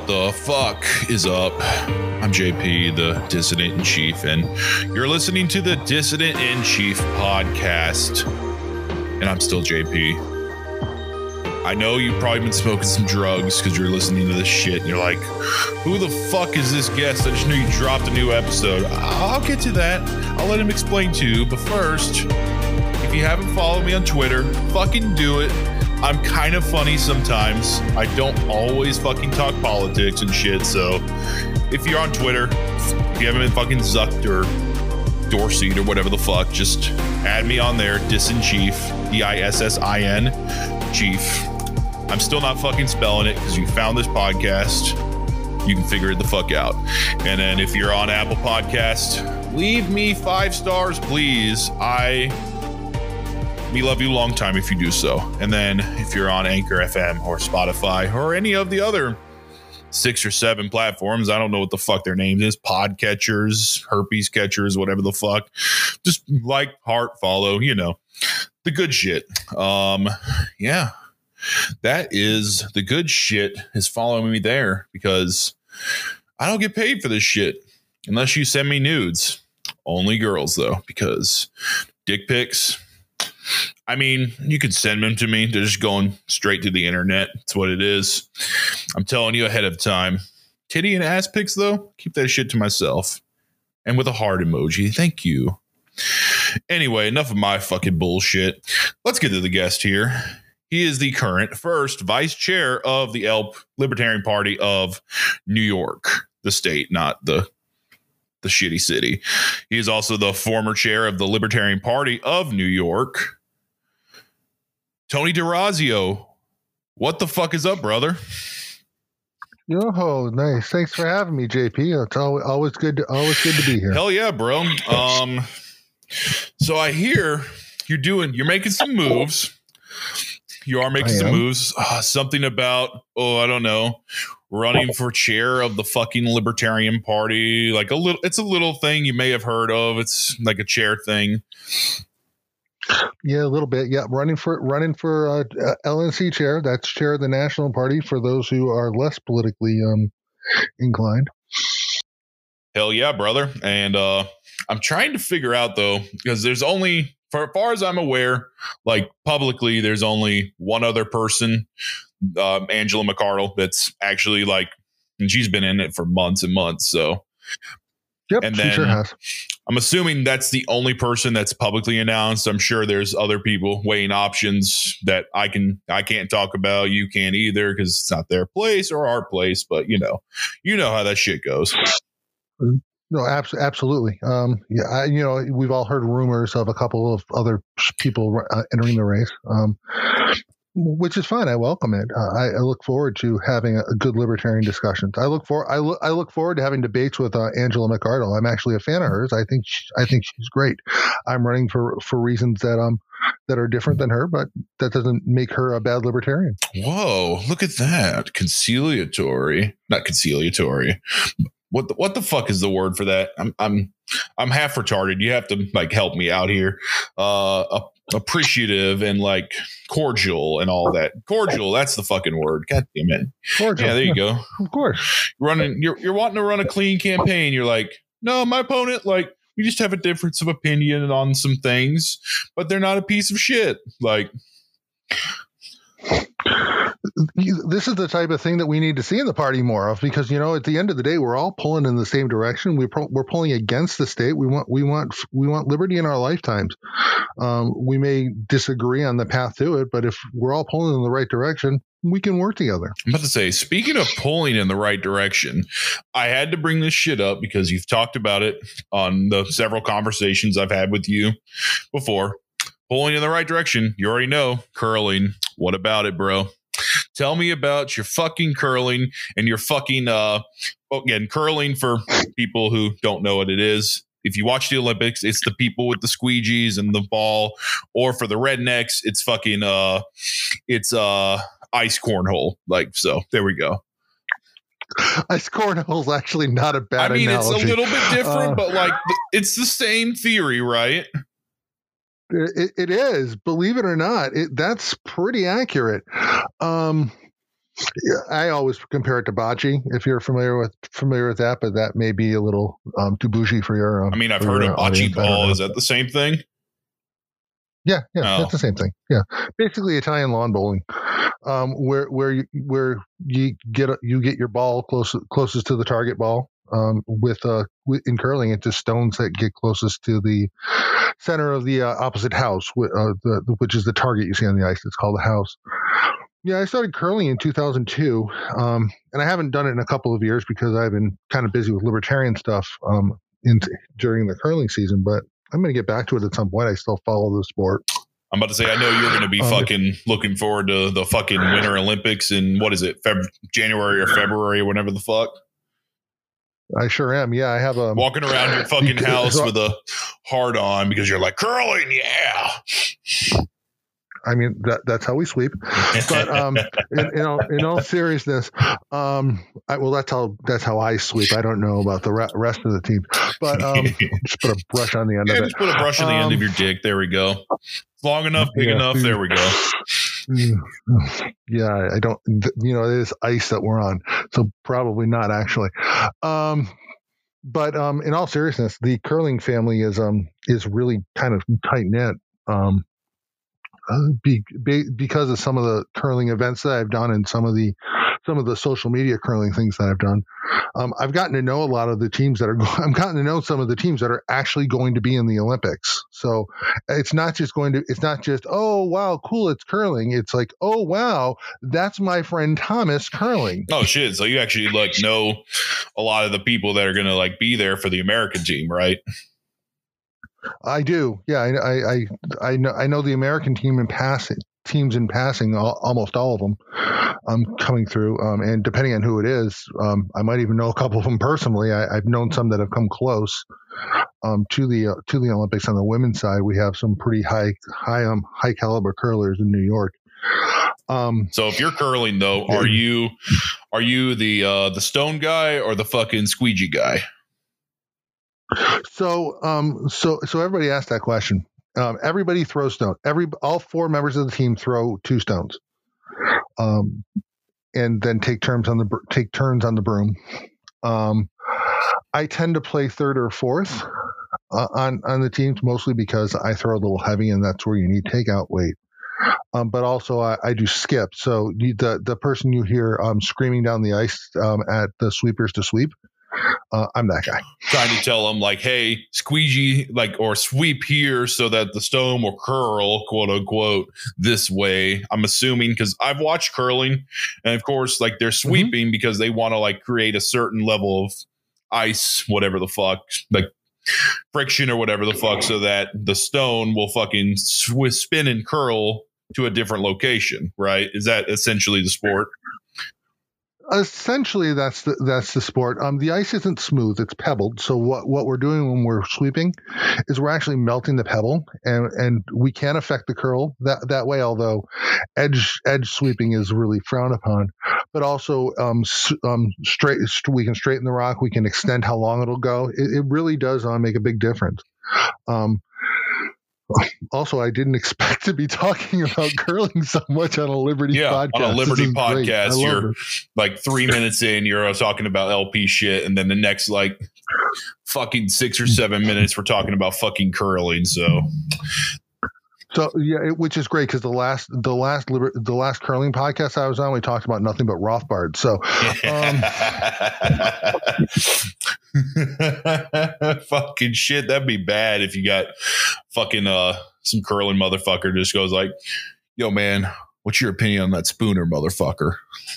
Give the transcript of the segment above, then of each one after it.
What the fuck is up? I'm JP, the Dissident in Chief, and you're listening to the Dissident in Chief podcast. And I'm still JP. I know you've probably been smoking some drugs because you're listening to this shit and you're like, who the fuck is this guest? I just knew you dropped a new episode. I'll get to that. I'll let him explain to you. But first, if you haven't followed me on Twitter, fucking do it. I'm kind of funny sometimes. I don't always fucking talk politics and shit. So if you're on Twitter, if you haven't been fucking zucked or Dorseyed or whatever the fuck, just add me on there. Dissin Chief, DISSIN Chief. I'm still not fucking spelling it because you found this podcast. You can figure it the fuck out. And then if you're on Apple Podcast, leave me 5 stars, please. We love you long time if you do so. And then if you're on Anchor FM or Spotify or any of the other 6 or 7 platforms, I don't know what the fuck their name is, podcatchers, herpes catchers, whatever the fuck, just like, heart, follow, you know, the good shit. Yeah, that is the good shit is following me there because I don't get paid for this shit unless you send me nudes. Only girls though, because dick pics, I mean, you could send them to me. They're just going straight to the internet. That's what it is. I'm telling you ahead of time. Titty and ass pics, though, keep that shit to myself. And with a heart emoji. Thank you. Anyway, enough of my fucking bullshit. Let's get to the guest here. He is the current first vice chair of the ELP Libertarian Party of New York, the state, not the shitty city. He is also the former chair of the Libertarian Party of New York. Tony DeRazio, what the fuck is up, brother? Oh, nice. Thanks for having me, JP. It's always good to be here. Hell yeah, bro. So I hear you're making some moves. You are making some moves. Something about, I don't know, running for chair of the fucking Libertarian Party. Like it's a little thing you may have heard of. It's like a chair thing. Yeah, a little bit. Yeah, running for LNC chair. That's chair of the National Party for those who are less politically inclined. Hell yeah, brother. And I'm trying to figure out though, because there's only, for as far as I'm aware, like publicly, there's only one other person, Angela McArdle, that's actually like, and she's been in it for months and months. So, yep, and she then sure has. I'm assuming that's the only person that's publicly announced. I'm sure there's other people weighing options that I can't talk about. You can't either because it's not their place or our place. But you know how that shit goes. No, absolutely. Yeah, we've all heard rumors of a couple of other people entering the race, which is fine. I welcome it. I look forward to having a good libertarian discussions. I look forward to having debates with Angela McArdle. I'm actually a fan of hers. I think she's great. I'm running for reasons that are different than her, but that doesn't make her a bad libertarian. Whoa, look at that. Conciliatory, not conciliatory. What the fuck is the word for that? I'm half retarded. You have to like help me out here. Appreciative and like cordial and all that. Cordial, that's the fucking word. God damn it. Cordial. Yeah, there you go. Of course. You're wanting to run a clean campaign. You're like, no, my opponent, like, we just have a difference of opinion on some things, but they're not a piece of shit. Like, this is the type of thing that we need to see in the party more of, because at the end of the day, we're all pulling in the same direction. We're pulling against the state. We want liberty in our lifetimes. We may disagree on the path to it, but if we're all pulling in the right direction, we can work together. I'm about to say, speaking of pulling in the right direction, I had to bring this shit up because you've talked about it on the several conversations I've had with you before. Pulling in the right direction. You already know. Curling. What about it, bro? Tell me about your fucking curling and your fucking, again, curling for people who don't know what it is. If you watch the Olympics, it's the people with the squeegees and the ball, or for the rednecks, it's fucking, ice cornhole. Like, so there we go. Ice cornhole is actually not a bad analogy. It's a little bit different, but like it's the same theory, right? It is, believe it or not. That's pretty accurate. Yeah, I always compare it to bocce. If you're familiar with that, but that may be a little too bougie for your. I mean, I've heard of bocce ball. Is that the same thing? Yeah, it's the same thing. Yeah, basically Italian lawn bowling, where you get your ball closest to the target ball. In curling, it's just stones that get closest to the center of the opposite house, which is the target you see on the ice. It's called the house. Yeah, I started curling in 2002, and I haven't done it in a couple of years because I've been kind of busy with libertarian stuff during the curling season. But I'm going to get back to it at some point. I still follow the sport. I'm about to say, I know you're going to be fucking looking forward to the fucking Winter Olympics in, what is it, January or February, whenever the fuck. I sure am. Yeah, I have a walking around your fucking house with a hard on because you're like curling, yeah. I mean that's how we sweep. But in all seriousness, that's how I sweep. I don't know about the rest of the team, but just put a brush on the end of it. Just put a brush on the end of your dick. There we go. Long enough, big enough. There we go. Yeah, I don't. It is ice that we're on, so probably not actually. But in all seriousness, the curling family is really kind of tight knit. Because of some of the curling events that I've done and some of the social media curling things that I've done, I've gotten to know a lot of the teams that are. I've gotten to know some of the teams that are actually going to be in the Olympics. So it's not just oh wow cool it's curling. It's like oh wow that's my friend Thomas curling. Oh shit! So you actually know a lot of the people that are going to be there for the American team, right? I do. Yeah, I know the American team in passing. Teams in passing, almost all of them coming through. And depending on who it is, I might even know a couple of them personally. I've known some that have come close to the Olympics. On the women's side, we have some pretty high caliber curlers in New York. So if you're curling though, are you the stone guy or the fucking squeegee guy? So everybody asked that question. Everybody throws stones. All four members of the team throw 2 stones, and then take turns on the broom. I tend to play third or fourth on the teams, mostly because I throw a little heavy, and that's where you need takeout weight. But also I do skip. So the person you hear screaming down the ice at the sweepers to sweep. I'm that guy. Trying to tell them hey, squeegee or sweep here so that the stone will curl, quote unquote, this way. I'm assuming because I've watched curling, and of course, they're sweeping because they want to create a certain level of ice, whatever the fuck, friction or whatever the fuck, so that the stone will fucking spin and curl to a different location. Right? Is that essentially the sport? Essentially, that's the sport. The ice isn't smooth; it's pebbled. So what we're doing when we're sweeping is we're actually melting the pebble, and we can affect the curl that way. Although edge sweeping is really frowned upon, but also we can straighten the rock. We can extend how long it'll go. It really does make a big difference. Also, I didn't expect to be talking about curling so much on a Liberty podcast. On a Liberty podcast, you're 3 minutes in, you're talking about LP shit, and then the next fucking 6 or 7 minutes we're talking about fucking curling. So yeah, which is great because the last curling podcast I was on, we talked about nothing but Rothbard. So. Fucking shit, that'd be bad if you got fucking some curling motherfucker just goes yo man, what's your opinion on that Spooner motherfucker?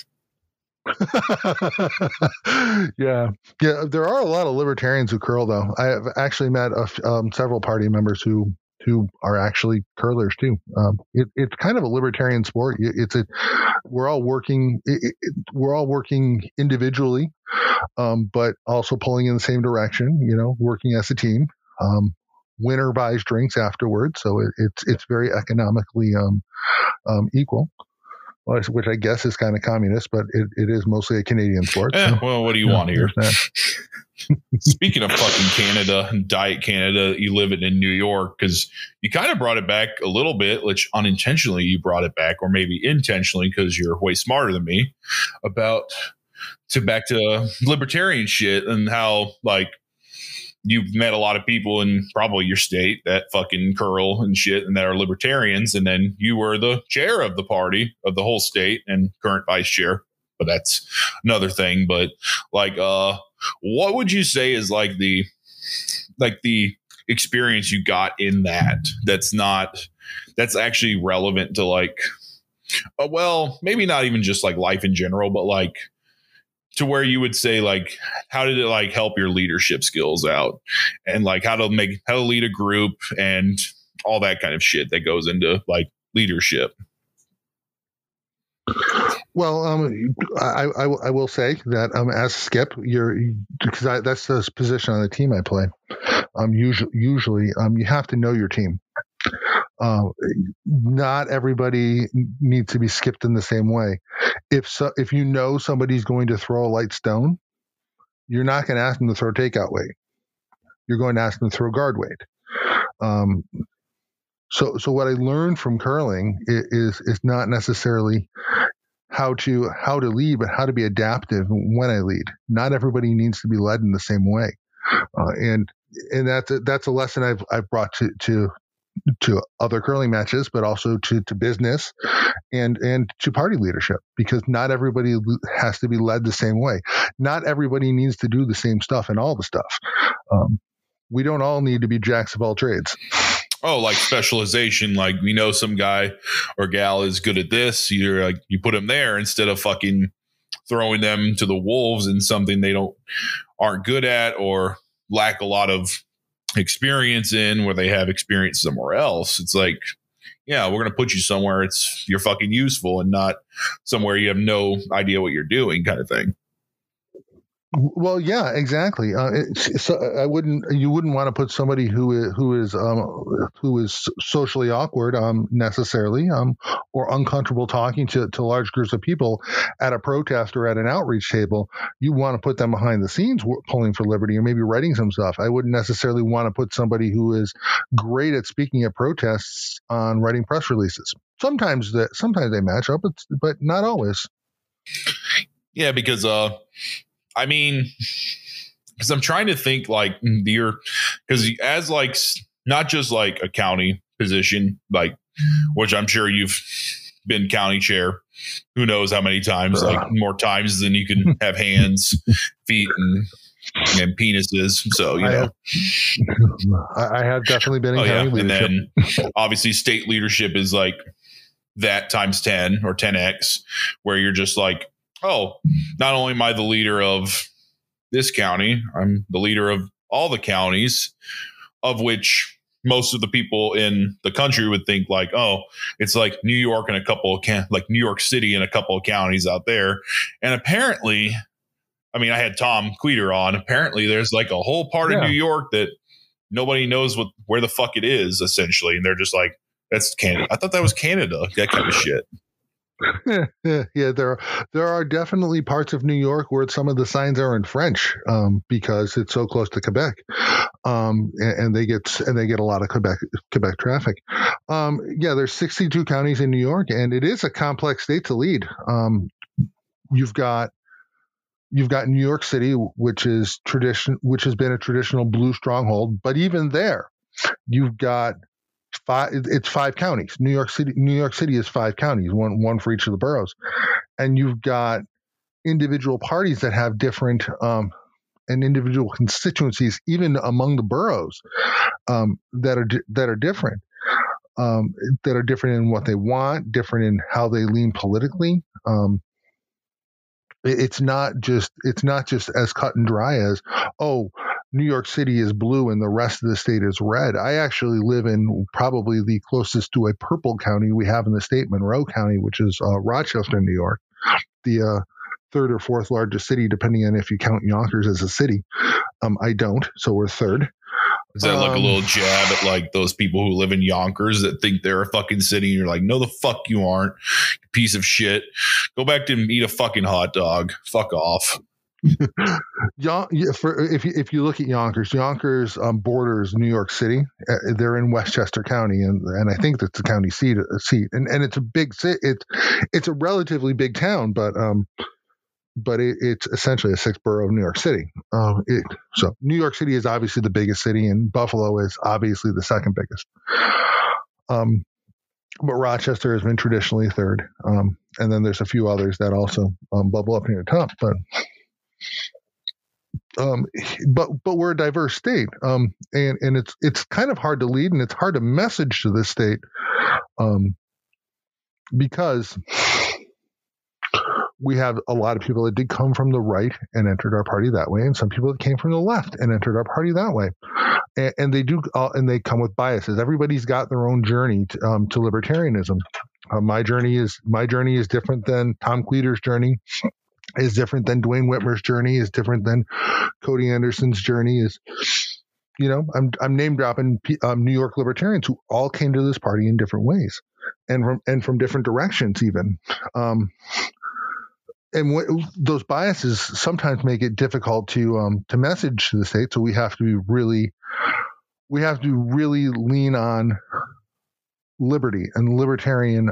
Yeah, there are a lot of libertarians who curl though. I have actually met several party members who are actually curlers too. It's kind of a libertarian sport. We're all working individually, but also pulling in the same direction. Working as a team. Winner buys drinks afterwards, so it's very economically equal. which I guess is kind of communist, but it is mostly a Canadian sport. So, well, what do you want here? Speaking of fucking Canada and Diet Canada, you live it in New York, because you kind of brought it back a little bit, which unintentionally you brought it back, or maybe intentionally because you're way smarter than me, back to libertarian shit, and how like you've met a lot of people in probably your state that fucking curl and shit and that are libertarians, and then you were the chair of the party of the whole state and current vice chair, but that's another thing. But like what would you say is like the experience you got in that's actually relevant to like well, maybe not even just like life in general, but like to where you would say like, how did it like help your leadership skills out, and like how to lead a group and all that kind of shit that goes into like leadership? Well, I will say that as Skip, because that's the position on the team I play. Usually, you have to know your team. Not everybody needs to be skipped in the same way. If you know somebody's going to throw a light stone, you're not going to ask them to throw takeout weight. You're going to ask them to throw guard weight. So what I learned from curling is not necessarily how to lead, but how to be adaptive when I lead. Not everybody needs to be led in the same way, and that's a lesson I've brought to other curling matches, but also to business and to party leadership, because not everybody has to be led the same way. Not everybody needs to do the same stuff and all the stuff. We don't all need to be jacks of all trades. Oh, like specialization. Like we know some guy or gal is good at this. You're like, you put them there instead of fucking throwing them to the wolves in something they aren't good at or lack a lot of experience in, where they have experience somewhere else. It's like, yeah, we're going to put you somewhere you're fucking useful, and not somewhere you have no idea what you're doing kind of thing. Well, yeah, exactly. You wouldn't want to put somebody who is socially awkward necessarily, or uncomfortable talking to large groups of people at a protest or at an outreach table. You want to put them behind the scenes pulling for liberty, or maybe writing some stuff. I wouldn't necessarily want to put somebody who is great at speaking at protests on writing press releases. Sometimes they match up, but not always. Yeah, because because I'm trying to think like because as like not just like a county position, like, which I'm sure you've been county chair, who knows how many times, like more times than you can have hands, feet, and penises. So, I have definitely been in county leadership. And then obviously state leadership is like that times 10 or 10x, where you're just like, oh, not only am I the leader of this county, I'm the leader of all the counties, of which most of the people in the country would think like, oh, it's like New York and like New York City and a couple of counties out there. And apparently, I mean, I had Tom Queter on. Apparently, there's like a whole part of New York that nobody knows where the fuck it is, essentially. And they're just like, that's Canada. I thought that was Canada. That kind of shit. Yeah, there are definitely parts of New York where some of the signs are in French, because it's so close to Quebec, and they get a lot of Quebec traffic. There's 62 counties in New York, and it is a complex state to lead. You've got New York City, which has been a traditional blue stronghold, but even there, you've got it's 5 counties. New York City is 5 counties, one for each of the boroughs, and you've got individual parties that have different and individual constituencies, even among the boroughs, that are different. That are different in what they want, different in how they lean politically. It's not just as cut and dry as, oh, New York City is blue and the rest of the state is red. I actually live in probably the closest to a purple county we have in the state, Monroe County, which is Rochester, New York, the third or fourth largest city, depending on if you count Yonkers as a city. I don't, so we're third. Is that like a little jab at like those people who live in Yonkers that think they're a fucking city? And you're like, no, the fuck you aren't, you piece of shit. Go back to eat a fucking hot dog. Fuck off. If you look at Yonkers borders New York City. They're in Westchester County, and I think that's the county seat, and it's a big city. It's a relatively big town, but it's essentially a 6th borough of New York City. So New York City is obviously the biggest city, and Buffalo is obviously the second biggest. But Rochester has been traditionally third, and then there's a few others that also bubble up near the top. But we're a diverse state, and it's kind of hard to lead, and it's hard to message to this state, because we have a lot of people that did come from the right and entered our party that way, and some people that came from the left and entered our party that way, and they do, and they come with biases. Everybody's got their own journey to libertarianism. My journey is different than Tom Cleator's journey. Is different than Dwayne Whitmer's journey, is different than Cody Anderson's journey. Is, I'm name dropping New York libertarians who all came to this party in different ways, and from different directions even. Those biases sometimes make it difficult to message to the state. So we have to really lean on liberty and libertarian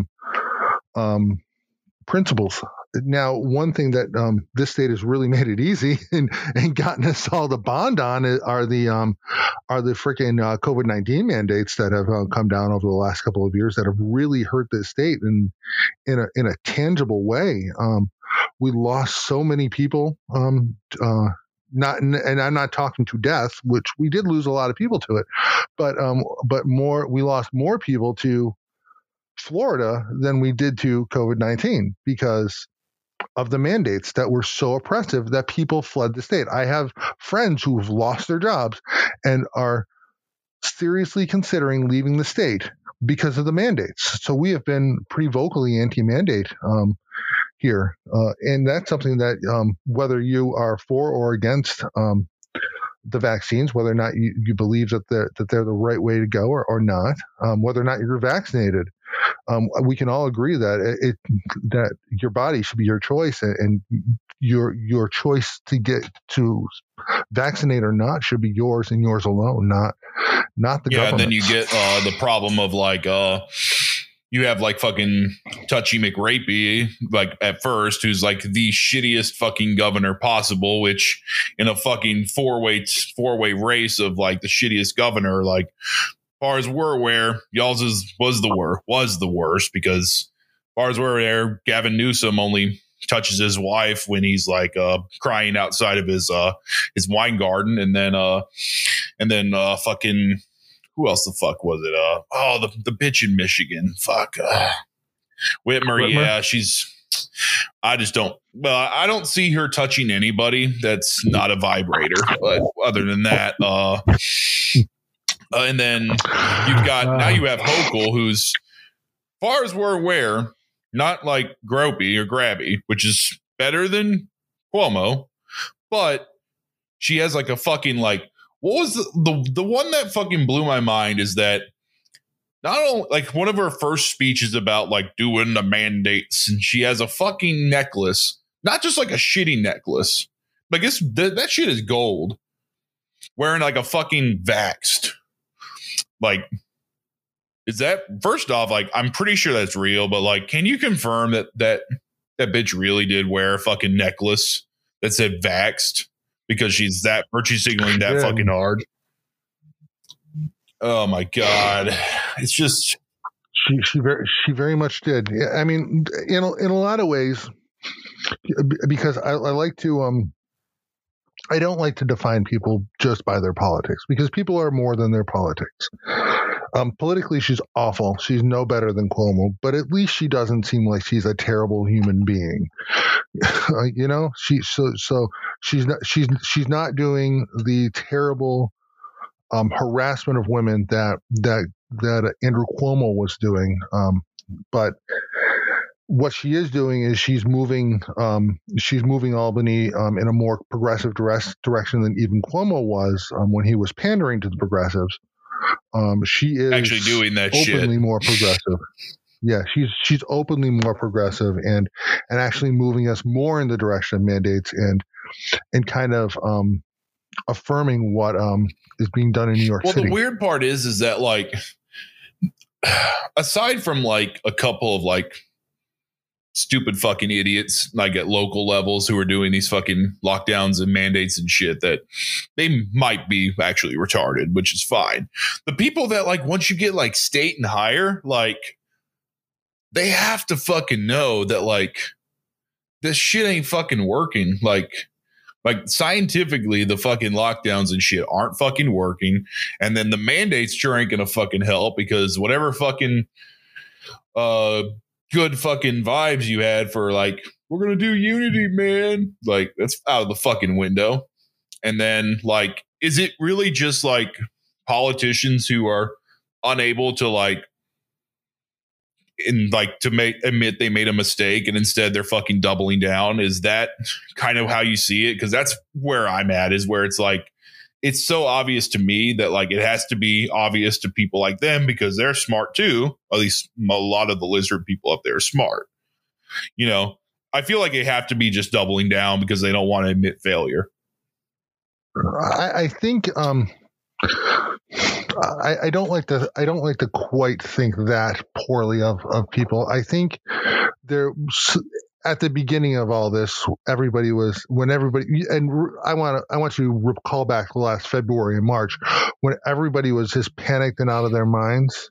principles. Now, one thing that this state has really made it easy and gotten us all the bond on are the freaking COVID-19 mandates that have come down over the last couple of years that have really hurt this state in a tangible way. We lost so many people. And I'm not talking to death, which we did lose a lot of people to it, but we lost more people to Florida than we did to COVID-19 because of the mandates that were so oppressive that people fled the state. I have friends who have lost their jobs and are seriously considering leaving the state because of the mandates. So we have been pretty vocally anti-mandate here. And that's something that whether you are for or against the vaccines, whether or not you believe that they're the right way to go or not, whether or not you're vaccinated, we can all agree that that your body should be your choice, and your choice to get to vaccinate or not should be yours and yours alone, not the government. Yeah, and then you get the problem of like you have like fucking Touchy McRapey, like at first, who's like the shittiest fucking governor possible, which in a fucking four-way race of like the shittiest governor, like as far as we're aware, y'all's was the worst because as far as we're aware, Gavin Newsom only touches his wife when he's like crying outside of his wine garden, and then fucking who else the fuck was it? The bitch in Michigan. Fuck. Whitmer. Yeah, I just don't. Well, I don't see her touching anybody that's not a vibrator. But other than that, and then you have Hochul, who's, as far as we're aware, not like gropey or grabby, which is better than Cuomo, but she has like a fucking like. What was the one that fucking blew my mind is that not only like one of her first speeches about like doing the mandates, and she has a fucking necklace, not just like a shitty necklace, but I guess that shit is gold, wearing like a fucking vaxxed. Like, is that, first off, like, I'm pretty sure that's real, but like, can you confirm that bitch really did wear a fucking necklace that said vaxxed? Because she's virtue signaling that fucking hard. Oh my God. It's just. She very much did. I mean, in a lot of ways, because I like to, I don't like to define people just by their politics, because people are more than their politics. Politically, she's awful. She's no better than Cuomo, but at least she doesn't seem like she's a terrible human being. She's not doing the terrible harassment of women that Andrew Cuomo was doing. But what she is doing is she's moving Albany in a more progressive direction than even Cuomo was when he was pandering to the progressives. She is actually doing that openly shit. more progressive. Yeah, she's openly more progressive and actually moving us more in the direction of mandates and kind of affirming what is being done in New York City. Well, the weird part is that like, aside from like a couple of like stupid fucking idiots like at local levels who are doing these fucking lockdowns and mandates and shit, that they might be actually retarded, which is fine. The people that like, once you get like state and higher, like they have to fucking know that like this shit ain't fucking working. Like scientifically, the fucking lockdowns and shit aren't fucking working. And then the mandates sure ain't gonna fucking help, because whatever fucking good fucking vibes you had for like, we're gonna do unity, man, like that's out of the fucking window. And then like, is it really just like politicians who are unable to like admit they made a mistake and instead they're fucking doubling down? Is that kind of how you see it? Because that's where I'm at, is where it's like, it's so obvious to me that like it has to be obvious to people like them because they're smart too. At least a lot of the lizard people up there are smart. You know, I feel like they have to be just doubling down because they don't want to admit failure. I think I don't like to quite think that poorly of people. I think there, at the beginning of all this, and I want to recall back to last February and March when everybody was just panicked and out of their minds.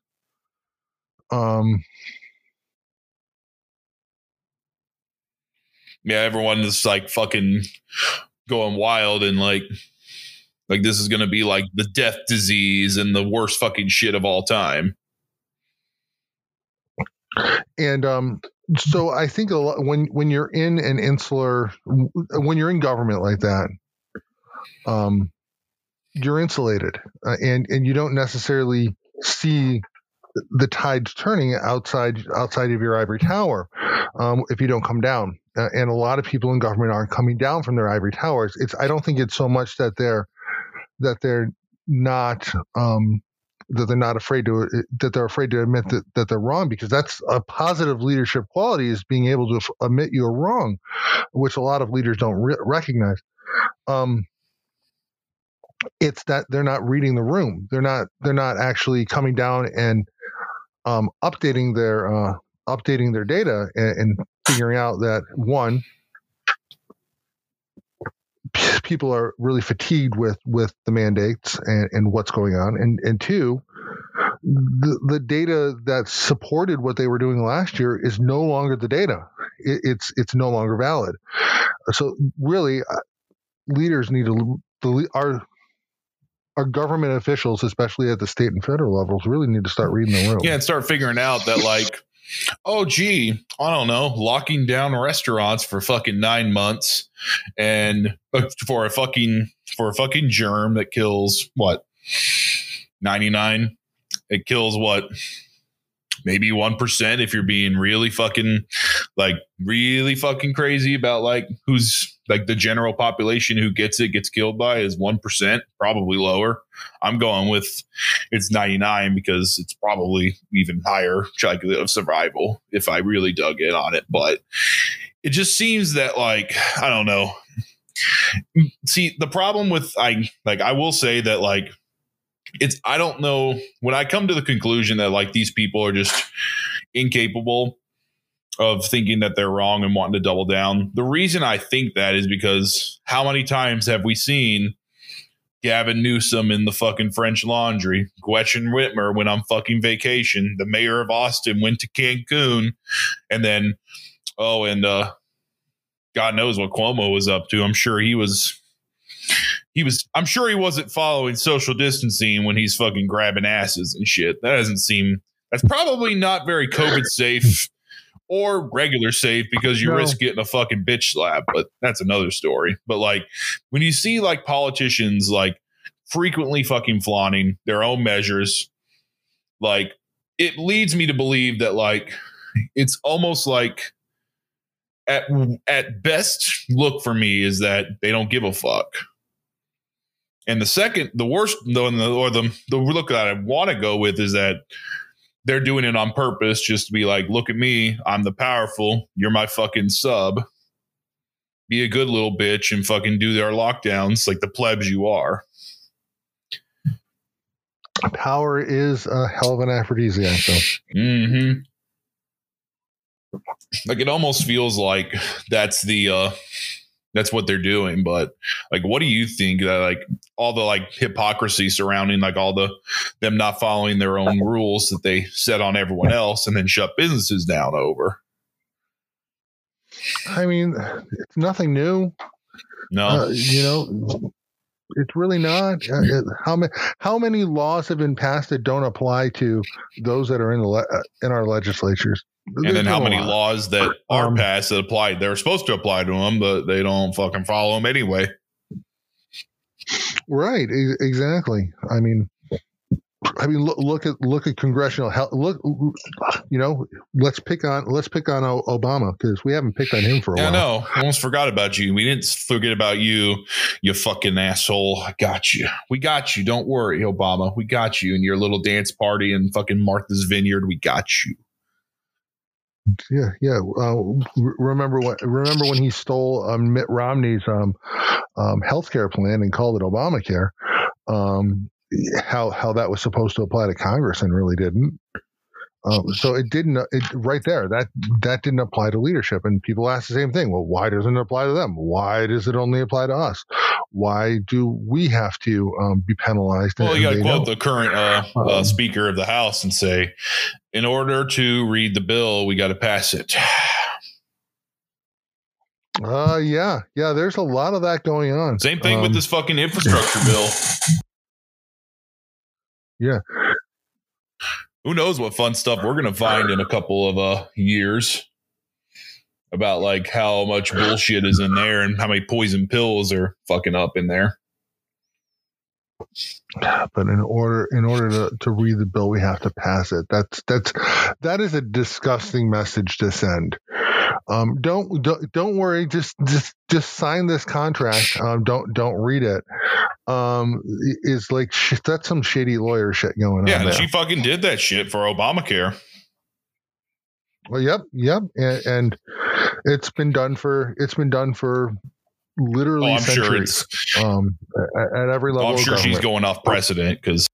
Yeah, everyone is like fucking going wild and like this is going to be like the death disease and the worst fucking shit of all time. And so I think a lot, when you're in an insular, when you're in government like that, you're insulated, and you don't necessarily see the tides turning outside of your ivory tower if you don't come down. And a lot of people in government aren't coming down from their ivory towers. I don't think it's so much that they're not afraid to admit that they're wrong, because that's a positive leadership quality, is being able to admit you're wrong, which a lot of leaders don't recognize. It's that they're not reading the room. They're not actually coming down and updating their data and figuring out that, one, people are really fatigued with the mandates and what's going on, and two, the data that supported what they were doing last year is no longer the data. It's no longer valid. So really, leaders need to our government officials, especially at the state and federal levels, really need to start reading the room. Yeah, and start figuring out that like, oh gee, I don't know, locking down restaurants for fucking 9 months and for a fucking germ that kills what, 99, it kills what, maybe 1%, if you're being really fucking crazy about like who's like the general population who gets killed by is 1%, probably lower. I'm going with it's 99 because it's probably even higher likelihood of survival if I really dug in on it. But it just seems that like, I don't know. See, the problem with I will say that like, I don't know, when I come to the conclusion that like these people are just incapable of thinking that they're wrong and wanting to double down. The reason I think that is because how many times have we seen Gavin Newsom in the fucking French Laundry, Gretchen Whitmer went on fucking vacation, the mayor of Austin went to Cancun, and then, God knows what Cuomo was up to. I'm sure he wasn't following social distancing when he's fucking grabbing asses and shit. That's probably not very COVID safe or regular safe, because you risk getting a fucking bitch slap, but that's another story. But like, when you see like politicians like frequently fucking flaunting their own measures, like it leads me to believe that like it's almost like at best look for me is that they don't give a fuck. And the worst, or the look that I want to go with is that they're doing it on purpose just to be like, look at me, I'm the powerful, you're my fucking sub. Be a good little bitch and fucking do their lockdowns like the plebs you are. Power is a hell of an aphrodisiac, though. Mm-hmm. Like it almost feels like that's what they're doing. But like, what do you think that like all the like hypocrisy surrounding like all them not following their own rules that they set on everyone else and then shut businesses down over? I mean, it's nothing new. No, it's really not. How many laws have been passed that don't apply to those that are in our legislatures? And then how many laws that are passed that apply? They're supposed to apply to them, but they don't fucking follow them anyway. Right. Exactly. I mean, look at congressional health. Let's pick on Obama because we haven't picked on him for a while. No, I almost forgot about you. We didn't forget about you, you fucking asshole. I got you. We got you. Don't worry, Obama. We got you and your little dance party in fucking Martha's Vineyard. We got you. Yeah. Remember when he stole Mitt Romney's healthcare plan and called it Obamacare? How that was supposed to apply to Congress and really didn't. So it didn't. Right there, that didn't apply to leadership. And people ask the same thing. Well, why doesn't it apply to them? Why does it only apply to us? Why do we have to be penalized? Well, you got to quote the current Speaker of the House and say, in order to read the bill, we got to pass it. Yeah. There's a lot of that going on. Same thing with this fucking infrastructure bill. Yeah. Who knows what fun stuff we're going to find in a couple of years about like how much bullshit is in there and how many poison pills are fucking up in there. But in order to read the bill, we have to pass it. That is a disgusting message to send. Don't worry. Just sign this contract. Don't read it. Is like that's some shady lawyer shit going on. Yeah, she fucking did that shit for Obamacare. Well, yep, and it's been done for literally centuries. Sure at every level. I'm sure she's going off precedent because.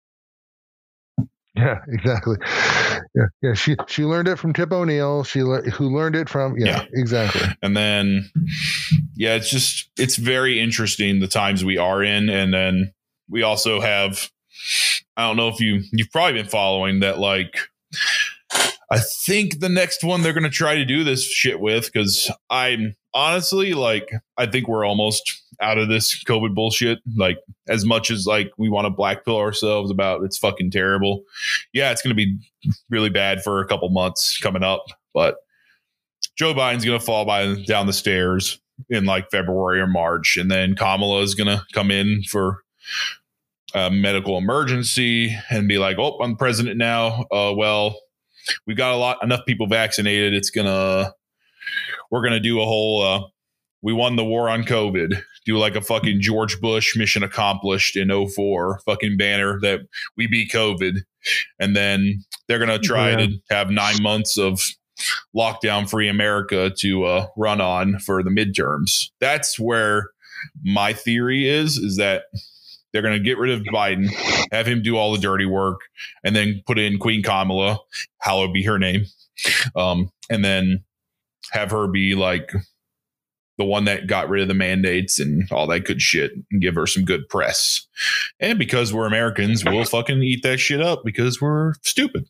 Yeah, exactly. Yeah. She learned it from Tip O'Neill. Who learned it from. Yeah, exactly. And then, it's very interesting the times we are in, and then we also have. I don't know if you've probably been following that. Like, I think the next one they're going to try to do this shit with, because I'm honestly like, I think we're almost out of this COVID bullshit. Like, as much as like we want to black pill ourselves about it's fucking terrible. Yeah, it's going to be really bad for a couple months coming up, but Joe Biden's going to fall down the stairs in like February or March. And then Kamala is going to come in for a medical emergency and be like, oh, I'm president now. Well, we've got enough people vaccinated. We're going to do a whole, we won the war on COVID. Do like a fucking George Bush mission accomplished in 2004 fucking banner that we beat COVID. And then they're going to try to have 9 months of lockdown free America to run on for the midterms. That's where my theory is that they're going to get rid of Biden, have him do all the dirty work, and then put in Queen Kamala, hallowed be her name. And then have her be like the one that got rid of the mandates and all that good shit and give her some good press. And because we're Americans, we'll fucking eat that shit up because we're stupid.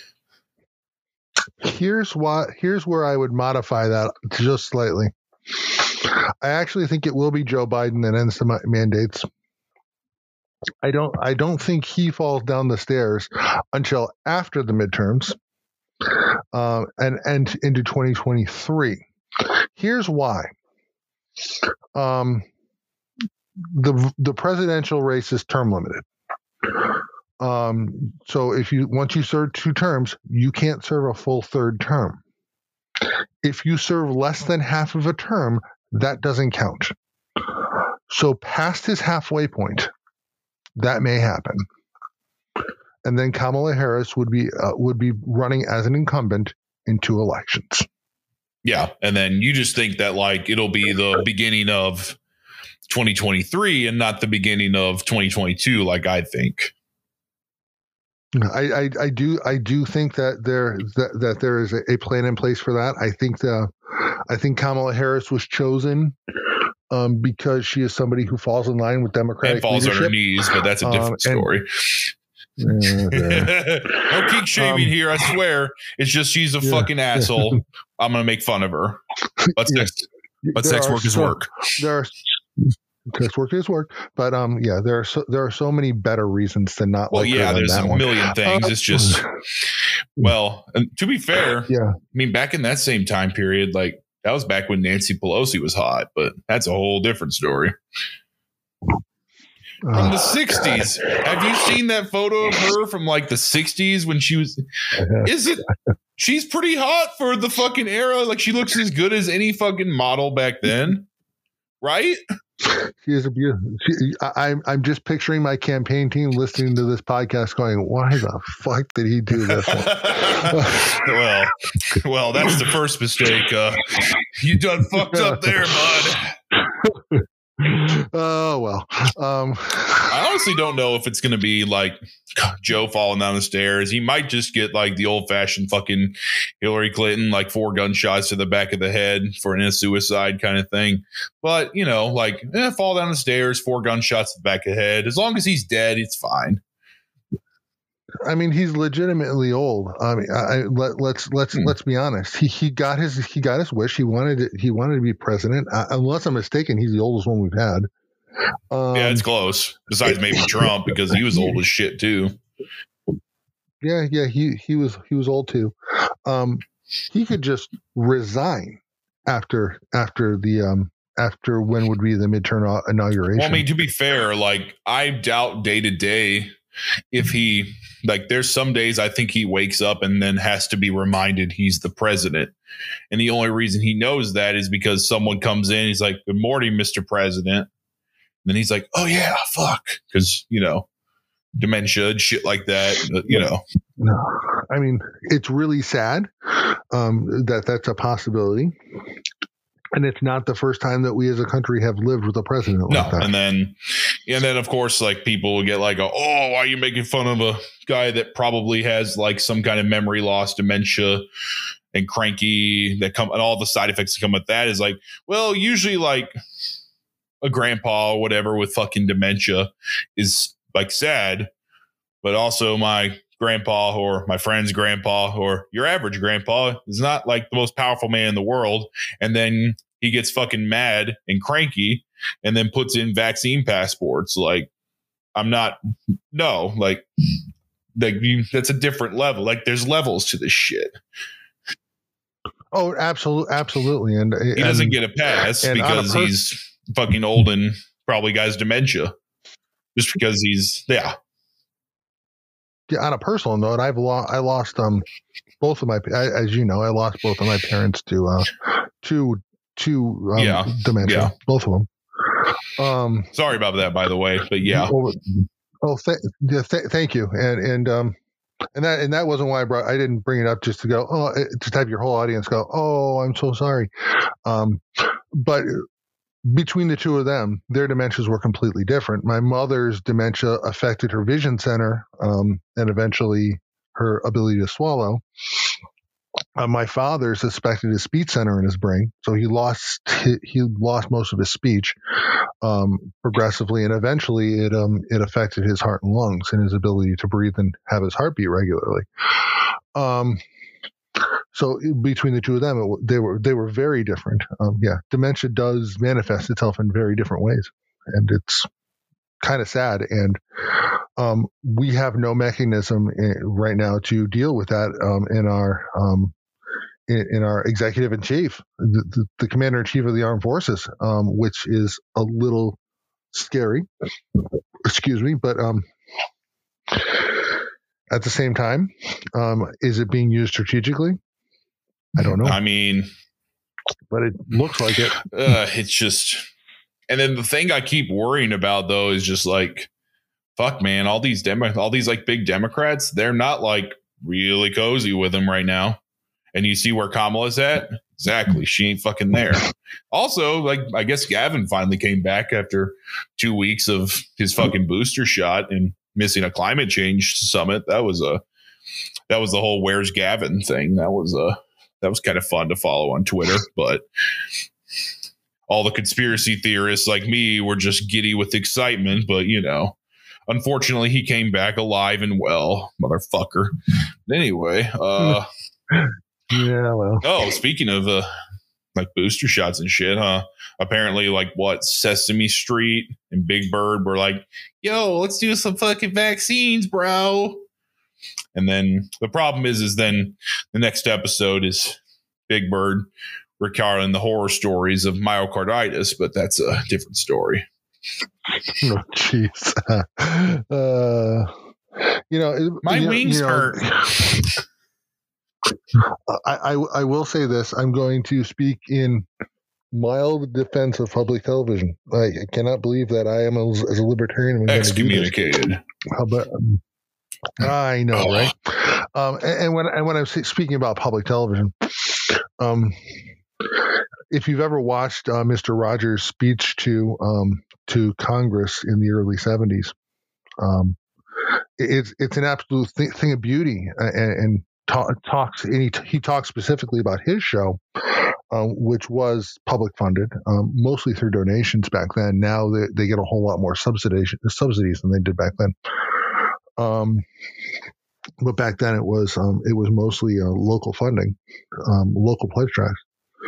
Here's where I would modify that just slightly. I actually think it will be Joe Biden that ends the mandates. I don't think he falls down the stairs until after the midterms and into 2023. Here's why. The presidential race is term limited. So once you serve 2 terms, you can't serve a full 3rd term. If you serve less than half of a term, that doesn't count. So past his halfway point, that may happen. And then Kamala Harris would be running as an incumbent in 2 elections. Yeah, and then you just think that like it'll be the beginning of 2023 and not the beginning of 2022, like I think. I do think that there is a plan in place for that. I think Kamala Harris was chosen because she is somebody who falls in line with Democratic and falls leadership. on her knees, but that's a different story. No kink shaming here, I swear. It's just she's a fucking asshole. I'm gonna make fun of her. But sex work is work. Sex work is work, but there are so many better reasons to not. Well, like yeah, there's a million one. things. It's just, well, and to be fair, yeah, I mean, back in that same time period, like that was back when Nancy Pelosi was hot, but that's a whole different story. From the 60s. Have you seen that photo of her from like the 60s when she was? She's pretty hot for the fucking era. Like she looks as good as any fucking model back then, right? She is a beautiful. I'm just picturing my campaign team listening to this podcast, going, "Why the fuck did he do this one?" well, that's the first mistake. You done fucked up there, bud. Oh well. I honestly don't know if it's going to be like Joe falling down the stairs. He might just get like the old fashioned fucking Hillary Clinton, like 4 gunshots to the back of the head for a suicide kind of thing. But like fall down the stairs, 4 gunshots to the back of the head. As long as he's dead, it's fine. I mean, he's legitimately old. I mean, let's be honest. He got his wish. He wanted to be president. Unless I'm mistaken, he's the oldest one we've had. Yeah, it's close. Besides maybe Trump, because he was old as shit too. Yeah, he was old too. He could just resign after when would be the midterm inauguration. Well, I mean, to be fair, like I doubt day to day if he, like, there's some days I think he wakes up and then has to be reminded he's the president. And the only reason he knows that is because someone comes in. He's like, "Good morning, Mr. President." And then he's like, "Oh yeah, fuck." Cause dementia and shit like that, No, I mean, it's really sad that's a possibility. And it's not the first time that we as a country have lived with a president like that. And then of course, like people will get like, "Oh, why are you making fun of a guy that probably has like some kind of memory loss, dementia, and cranky that come and all the side effects that come with that?" Is like, well, usually like a grandpa or whatever with fucking dementia is like sad, but also my grandpa or my friend's grandpa or your average grandpa is not like the most powerful man in the world. And then he gets fucking mad and cranky and then puts in vaccine passports. Like, that's a different level. Like there's levels to this shit. Oh, absolutely. And he doesn't get a pass because he's fucking old and probably got dementia just because he's, yeah. Yeah, on a personal note, I lost both of my, as you know, I lost both of my parents to dementia, yeah. Both of them. Sorry about that, by the way, but yeah. Thank you, and that wasn't why I didn't bring it up just to go, just have your whole audience go, "Oh, I'm so sorry," but. Between the two of them, their dementias were completely different. My mother's dementia affected her vision center and eventually her ability to swallow. My father suspected his speech center in his brain, so he lost most of his speech progressively, and eventually it affected his heart and lungs and his ability to breathe and have his heartbeat regularly. So between the two of them, they were very different. Dementia does manifest itself in very different ways, and it's kind of sad. And we have no mechanism right now to deal with that in our executive in chief, the commander in chief of the armed forces, which is a little scary. Excuse me, but At the same time, is it being used strategically? I don't know. I mean, but it looks like it. It's just, and then the thing I keep worrying about though is just like, fuck, man, all these like big Democrats, they're not like really cozy with him right now. And you see where Kamala's at? Exactly. She ain't fucking there. Also, like, I guess Gavin finally came back after 2 weeks of his fucking booster shot and missing a climate change summit. That was the whole "Where's Gavin" thing. That was kind of fun to follow on Twitter, but all the conspiracy theorists like me were just giddy with excitement. But unfortunately, he came back alive and well, motherfucker. Anyway, yeah, well. Oh, speaking of like booster shots and shit, huh? Apparently, like Sesame Street and Big Bird were like, "Yo, let's do some fucking vaccines, bro." And then the problem is then the next episode is Big Bird recounting the horror stories of myocarditis, but that's a different story. Oh, jeez. My wings hurt. I will say this. I'm going to speak in mild defense of public television. I cannot believe that I am as a libertarian. Excommunicated. How about? I know, right? And when I'm speaking about public television, if you've ever watched Mr. Rogers' speech to Congress in the early 70s, it's an absolute thing of beauty, and he talks specifically about his show, which was public funded, mostly through donations back then. Now they get a whole lot more subsidies than they did back then. But back then it was mostly local funding, local pledge drives.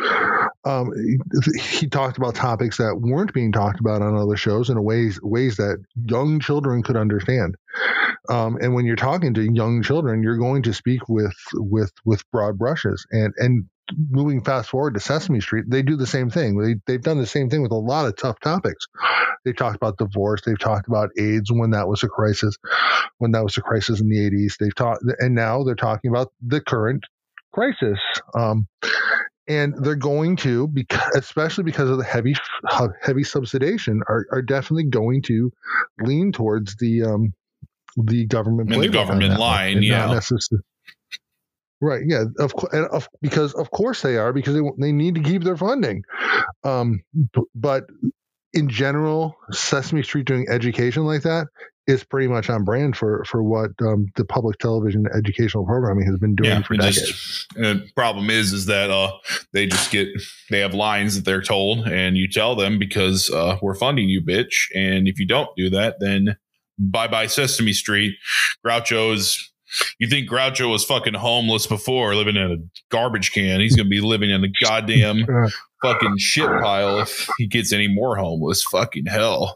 He talked about topics that weren't being talked about on other shows in ways that young children could understand. And when you're talking to young children, you're going to speak with broad brushes. And moving fast forward to Sesame Street, they do the same thing. They've done the same thing with a lot of tough topics. They've talked about divorce. They've talked about AIDS when that was a crisis in the 80s. And now they're talking about the current crisis. And they're going to, especially because of the heavy subsidization, are definitely going to lean towards the government and the government line, yeah. Right, yeah, because of course they are, because they need to keep their funding. But in general, Sesame Street doing education like that is pretty much on brand for what the public television educational programming has been doing for decades. The problem is that they have lines that they're told, and you tell them because we're funding you, bitch. And if you don't do that, then bye Sesame Street. You think Groucho was fucking homeless before, living in a garbage can? He's going to be living in a goddamn fucking shit pile if he gets any more homeless. Fucking hell.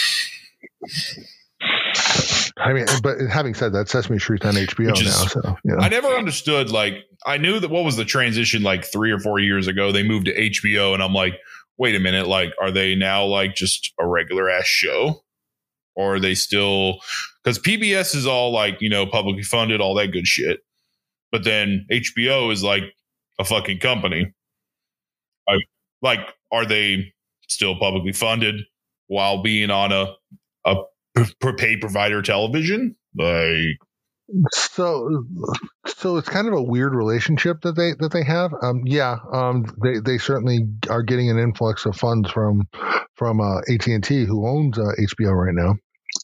I mean, but having said that, Sesame Street's on HBO now. So, I never understood, like, I knew that what was the transition like 3 or 4 years ago, they moved to HBO, and I'm like, wait a minute, like, are they now like just a regular ass show? Or are they still, because PBS is all like, publicly funded, all that good shit. But then HBO is like a fucking company. Like, are they still publicly funded while being on a pay provider television? Like, so it's kind of a weird relationship that they have. They certainly are getting an influx of funds from AT&T, who owns HBO right now.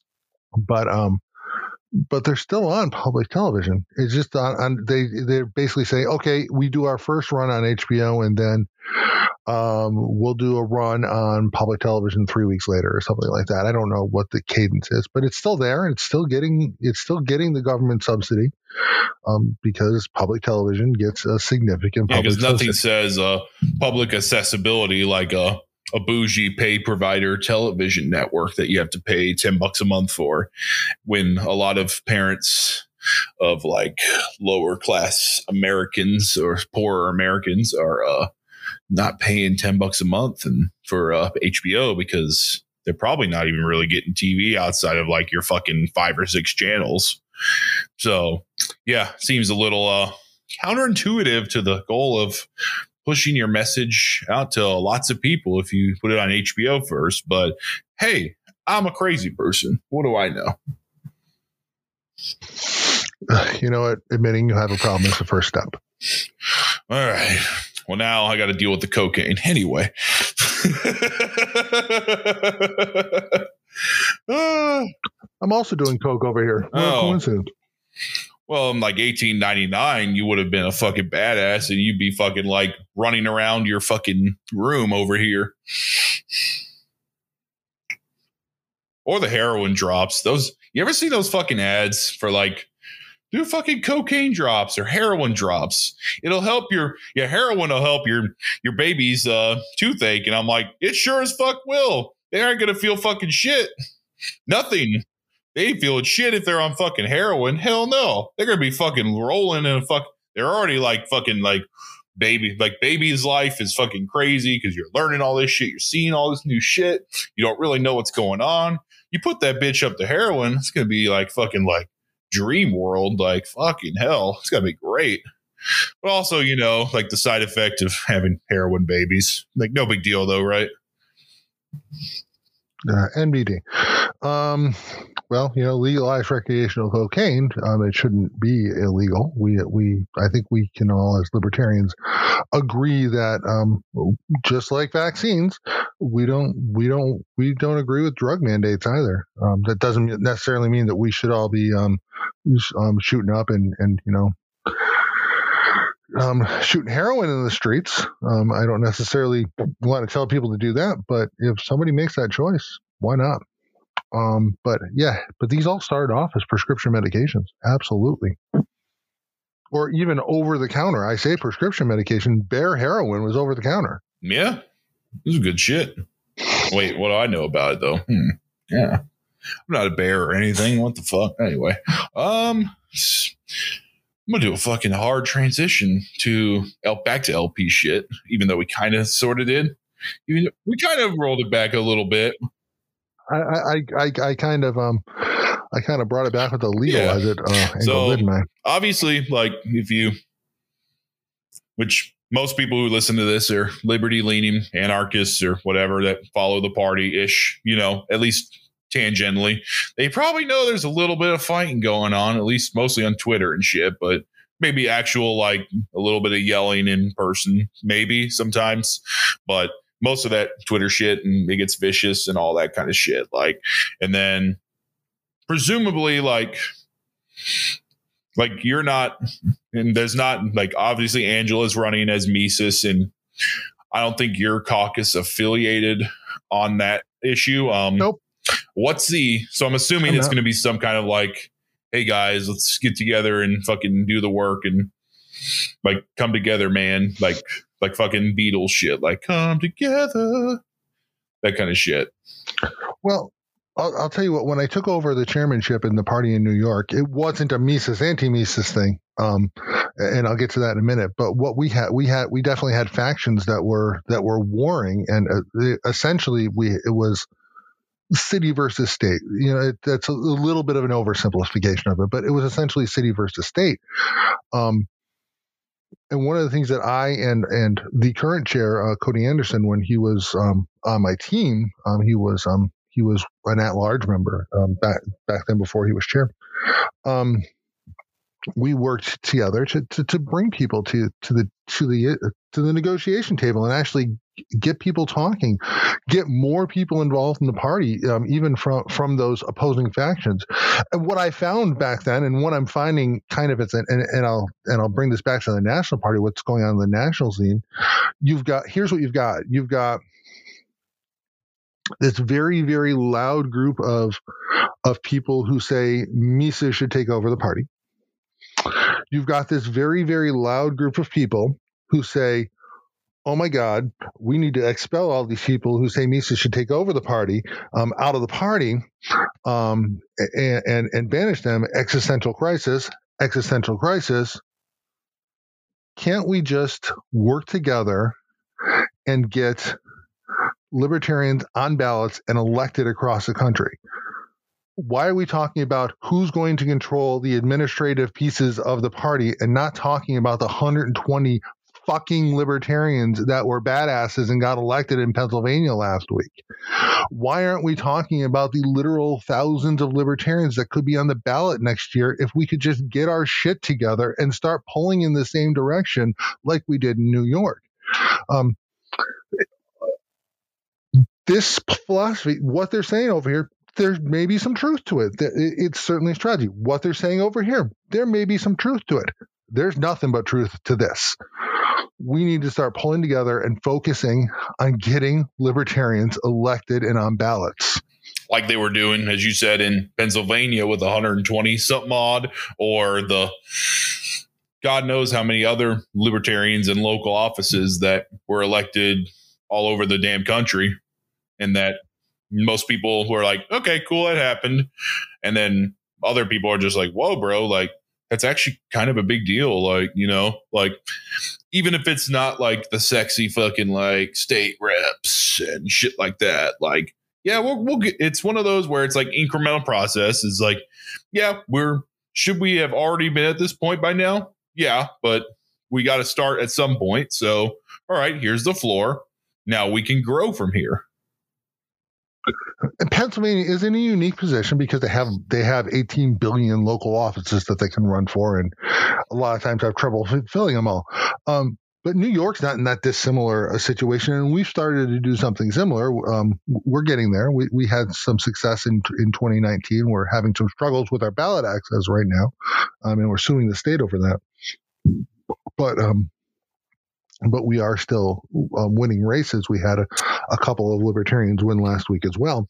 But they're still on public television. It's just they're basically saying, okay, we do our first run on HBO, and then we'll do a run on public television 3 weeks later or something like that. I don't know what the cadence is, but it's still there, and it's still getting the government subsidy, because public television gets a significant public because nothing subsidy. says public accessibility like a bougie pay provider television network that you have to pay $10 a month for, when a lot of parents of like lower class Americans or poorer Americans are not paying $10 a month and for HBO, because they're probably not even really getting TV outside of like your fucking 5 or 6 channels. So, yeah, seems a little counterintuitive to the goal of pushing your message out to lots of people if you put it on HBO first. But hey, I'm a crazy person. What do I know? You know what? Admitting you have a problem is the first step. All right. Well, now I got to deal with the cocaine anyway. I'm also doing coke over here. What a coincidence. Well, in like 1899, you would have been a fucking badass and you'd be fucking like running around your fucking room over here. Or the heroin drops. Those, you ever see those fucking ads for like, do fucking cocaine drops or heroin drops? It'll help heroin will help your baby's toothache. And I'm like, it sure as fuck will. They aren't going to feel fucking shit. Nothing. They ain't feeling shit if they're on fucking heroin. Hell no. They're going to be fucking rolling in a fuck. They're already like fucking like baby's life is fucking crazy because you're learning all this shit. You're seeing all this new shit. You don't really know what's going on. You put that bitch up to heroin, it's going to be like fucking like dream world. Like fucking hell. It's going to be great. But also, you know, like the side effect of having heroin babies. Like no big deal though, right? NBD. Well, you know, legalize recreational cocaine. It shouldn't be illegal. I think we can all, as libertarians, agree that just like vaccines, we don't agree with drug mandates either. That doesn't necessarily mean that we should all be shooting up and you know. Shooting heroin in the streets. I don't necessarily want to tell people to do that, but if somebody makes that choice, why not? But these all started off as prescription medications. Absolutely. Or even over the counter. I say prescription medication. Bare heroin was over the counter. Yeah. This is good shit. Wait, what do I know about it though? Yeah. I'm not a bear or anything. What the fuck? Anyway. I'm going to do a fucking hard transition back to LP shit, even though we kind of sort of did. We kind of rolled it back a little bit. I kind of brought it back with the legalize it angle, didn't I? Obviously, like which most people who listen to this are liberty-leaning anarchists or whatever that follow the party-ish, you know, at least tangentially. They probably know there's a little bit of fighting going on, at least mostly on Twitter and shit, but maybe actual like a little bit of yelling in person, maybe sometimes, but most of that Twitter shit and it gets vicious and all that kind of shit. Like, and then presumably like you're not, and there's not like, obviously Angela's running as Mises and I don't think your caucus affiliated on that issue. Nope. So I'm assuming it's going to be some kind of like, hey guys, let's get together and fucking do the work and like come together, man. Like fucking Beatles shit, like come together, that kind of shit. Well, I'll tell you what, when I took over the chairmanship in the party in New York, it wasn't a Mises anti-Mises thing. And I'll get to that in a minute. But what we definitely had factions that were warring, and essentially it was city versus state. You know, that's a little bit of an oversimplification of it, but it was essentially city versus state. And one of the things that I and the current chair, Cody Anderson, when he was on my team, he was an at-large member back then before he was chair. We worked together to bring people to the negotiation table and actually get people talking, get more people involved in the party, even from those opposing factions. And what I found back then, and what I'm finding kind of and I'll bring this back to the national party, what's going on in the national scene. Here's what you've got. You've got this very, very loud group of people who say Mises should take over the party. You've got this very, very loud group of people who say, oh my God, we need to expel all these people who say Mises should take over the party, out of the party, and banish them. Existential crisis. Can't we just work together and get libertarians on ballots and elected across the country? Why are we talking about who's going to control the administrative pieces of the party and not talking about the 120 fucking libertarians that were badasses and got elected in Pennsylvania last week? Why aren't we talking about the literal thousands of libertarians that could be on the ballot next year if we could just get our shit together and start pulling in the same direction like we did in New York? This philosophy, what they're saying over here, there may be some truth to it. It's certainly a strategy. What they're saying over here, there may be some truth to it. There's nothing but truth to this. We need to start pulling together and focusing on getting libertarians elected and on ballots. Like they were doing, as you said, in Pennsylvania with 120 something odd, or the God knows how many other libertarians in local offices that were elected all over the damn country. And that most people were like, okay, cool, that happened. And then other people are just like, whoa, bro, like that's actually kind of a big deal. Like, you know, like even if it's not like the sexy fucking like state reps and shit like that, like, yeah, we'll get, it's one of those where it's like incremental process is like, yeah, should we have already been at this point by now? Yeah, but we got to start at some point. So, all right, here's the floor. Now we can grow from here. And Pennsylvania is in a unique position because they have 18 billion local offices that they can run for, and a lot of times have trouble filling them all. But New York's not in that dissimilar a situation, and we've started to do something similar. We're getting there. We had some success in 2019. We're having some struggles with our ballot access right now, and we're suing the state over that. But we are still winning races. We had a couple of libertarians win last week as well.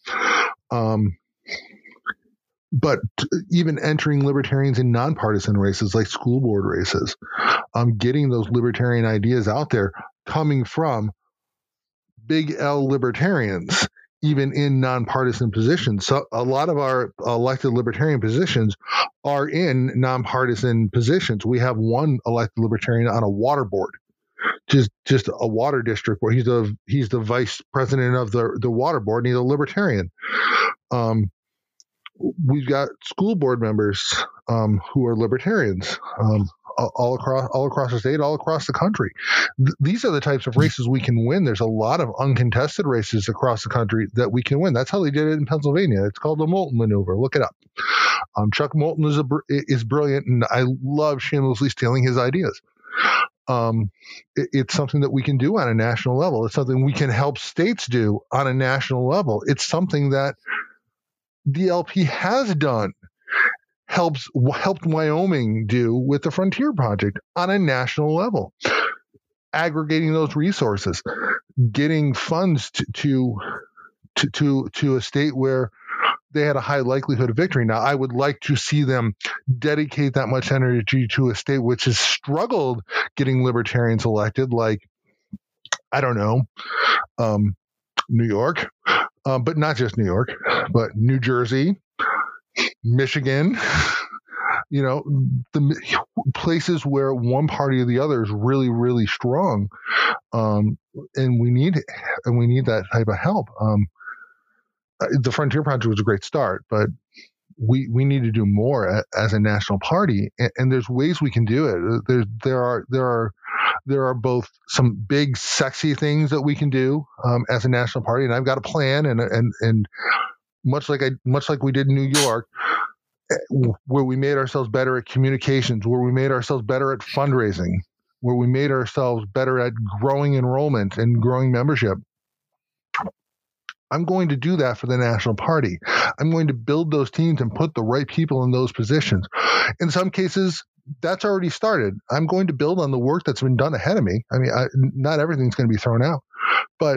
But even entering libertarians in nonpartisan races like school board races, getting those libertarian ideas out there coming from big L libertarians, even in nonpartisan positions. So a lot of our elected libertarian positions are in nonpartisan positions. We have one elected libertarian on a water board. Just a water district where he's the vice president of the water board, and he's a libertarian. We've got school board members who are libertarians all across the state, all across the country. These are the types of races we can win. There's a lot of uncontested races across the country that we can win. That's how they did it in Pennsylvania. It's called the Moulton Maneuver. Look it up. Chuck Moulton is brilliant, and I love shamelessly stealing his ideas. It's something that we can do on a national level. It's something we can help states do on a national level. It's something that the LP has done, helped Wyoming do with the Frontier Project on a national level, aggregating those resources, getting funds to a state where they had a high likelihood of victory. Now, I would like to see them dedicate that much energy to a state which has struggled getting libertarians elected, like, I don't know, New York, but not just New York, but New Jersey, Michigan, you know, the places where one party or the other is really, really strong. And we need that type of help. The Frontier Project was a great start, but we need to do more as a national party, and there's ways we can do it. There are both some big sexy things that we can do as a national party, and I've got a plan, and much like we did in New York, where we made ourselves better at communications, where we made ourselves better at fundraising, where we made ourselves better at growing enrollment and growing membership. I'm going to do that for the national party. I'm going to build those teams and put the right people in those positions. In some cases, that's already started. I'm going to build on the work that's been done ahead of me. I mean, not everything's going to be thrown out, but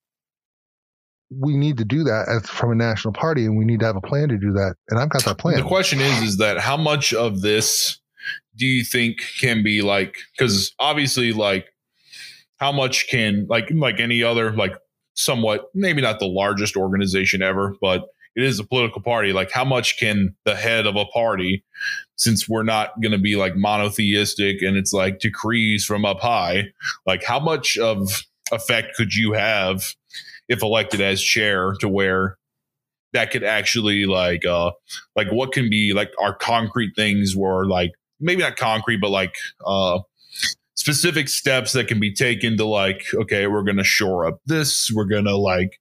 we need to do that from a national party, and we need to have a plan to do that. And I've got that plan. The question is that how much of this do you think can be like, because obviously, like, how much can like any other, like, somewhat, maybe not the largest organization ever, but it is a political party. Like, how much can the head of a party, since we're not going to be like monotheistic and it's like decrees from up high, like how much of effect could you have if elected as chair to where that could actually like what can be like our concrete things where like maybe not concrete, but like specific steps that can be taken to like, okay, we're going to shore up this. We're going to like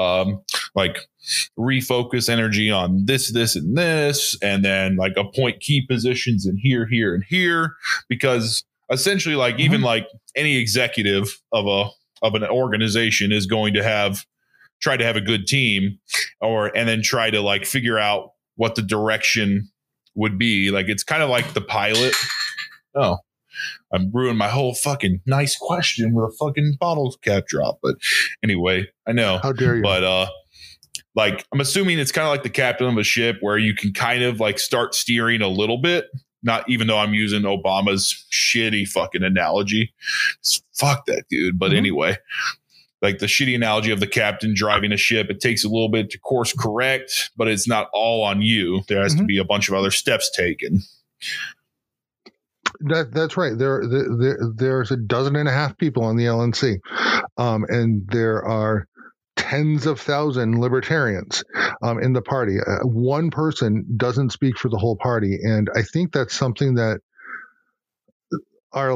refocus energy on this, and this, and then like appoint key positions in here, and here, because essentially like even like any executive of an organization is going to try to have a good team and then try to like figure out what the direction would be. Like, it's kind of like the pilot. Oh, I'm ruining my whole fucking nice question with a fucking bottle cap drop. But anyway, I know. How dare you? But like, I'm assuming it's kind of like the captain of a ship where you can kind of like start steering a little bit. Not even though I'm using Obama's shitty fucking analogy. Fuck that dude. But anyway, like the shitty analogy of the captain driving a ship, it takes a little bit to course correct, but it's not all on you. There has to be a bunch of other steps taken. That's right. There's 12.5 people on the LNC, and there are tens of thousands libertarians in the party. One person doesn't speak for the whole party, and I think that's something that I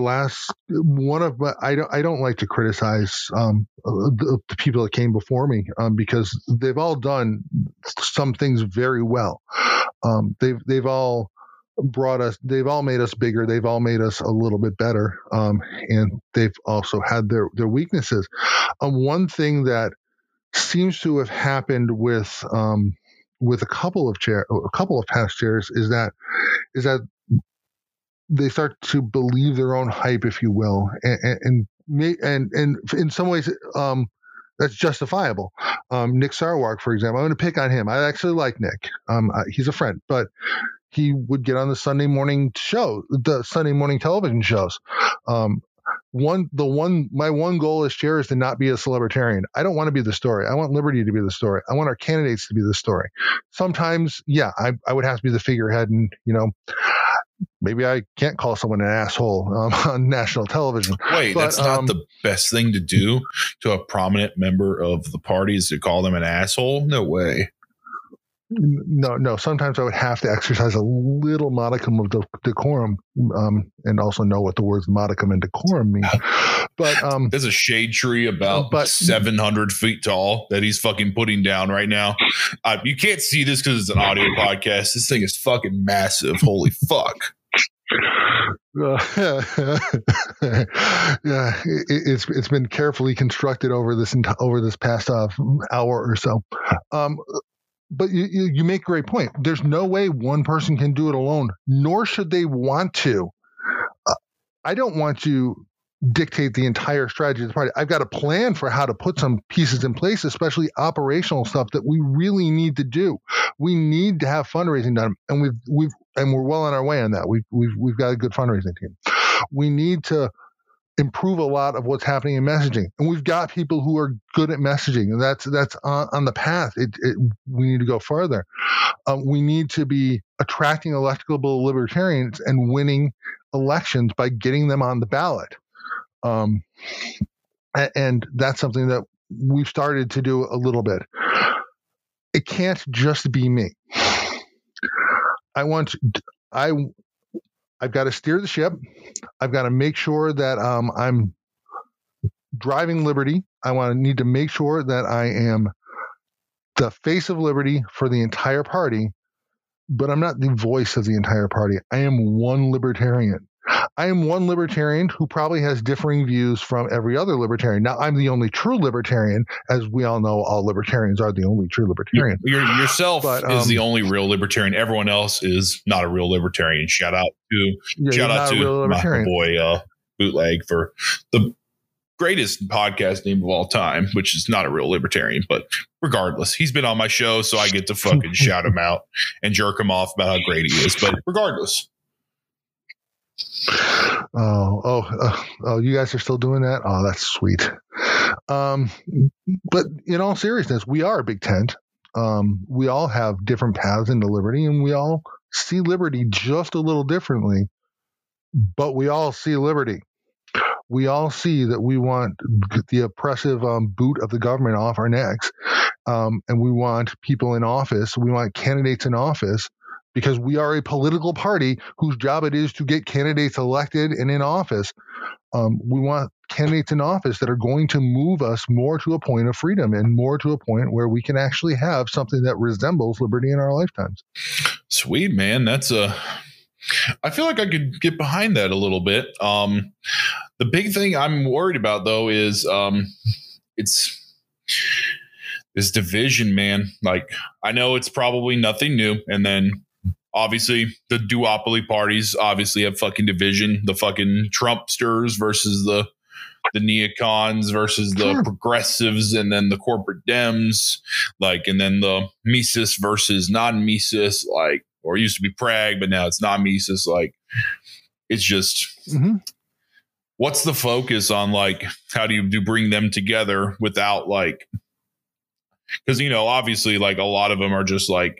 don't like to criticize the people that came before me because they've all done some things very well. They've all made us bigger. They've all made us a little bit better. And they've also had their weaknesses. One thing that seems to have happened with a couple of past chairs is that they start to believe their own hype, if you will, and in some ways, that's justifiable. Nick Sarwark, for example, I'm going to pick on him. I actually like Nick. He's a friend, but he would get on the Sunday morning television shows. My one goal as chair is to not be a celebritarian. I don't want to be the story. I want liberty to be the story. I want our candidates to be the story. Sometimes, yeah, I would have to be the figurehead, and maybe I can't call someone an asshole on national television. Wait, that's not the best thing to do to a prominent member of the party, is to call them an asshole? No way. No. Sometimes I would have to exercise a little modicum of decorum, and also know what the words modicum and decorum mean. But there's a shade tree about 700 feet tall that he's fucking putting down right now. You can't see this because it's an audio podcast. This thing is fucking massive. Holy fuck. Yeah, it's been carefully constructed over this past hour or so. But you make a great point. There's no way one person can do it alone, nor should they want to. I don't want to dictate the entire strategy of the party. I've got a plan for how to put some pieces in place, especially operational stuff that we really need to do. We need to have fundraising done, and we're well on our way on that. We've got a good fundraising team. We need to improve a lot of what's happening in messaging, and we've got people who are good at messaging, and that's on the path. We need to go further. We need to be attracting electable libertarians and winning elections by getting them on the ballot. And that's something that we've started to do a little bit. It can't just be me. I've got to steer the ship. I've got to make sure that I'm driving liberty. I need to make sure that I am the face of liberty for the entire party, but I'm not the voice of the entire party. I am one libertarian. I am one libertarian who probably has differing views from every other libertarian. Now, I'm the only true libertarian. As we all know, all libertarians are the only true libertarian. Yourself is the only real libertarian. Everyone else is not a real libertarian. Shout out to my boy Bootleg for the greatest podcast name of all time, which is not a real libertarian. But regardless, he's been on my show, so I get to fucking shout him out and jerk him off about how great he is. But regardless. Oh, you guys are still doing that? Oh, that's sweet. But in all seriousness, we are a big tent. We all have different paths into liberty, and we all see liberty just a little differently, but we all see liberty. We all see that we want the oppressive boot of the government off our necks, and we want people in office. We want candidates in office because we are a political party whose job it is to get candidates elected and in office. We want candidates in office that are going to move us more to a point of freedom and more to a point where we can actually have something that resembles liberty in our lifetimes. Sweet, man. I feel like I could get behind that a little bit. The big thing I'm worried about, though, is it's this division, man. Like, I know it's probably nothing new. And then obviously the duopoly parties obviously have fucking division. The fucking Trumpsters versus the neocons versus the progressives, and then the corporate Dems, like, and then the Mises versus non-Mises, like, or it used to be Prague, but now it's not Mises. Like, it's just, what's the focus on, like, how do you bring them together without, like, because, you know, obviously, like, a lot of them are just like,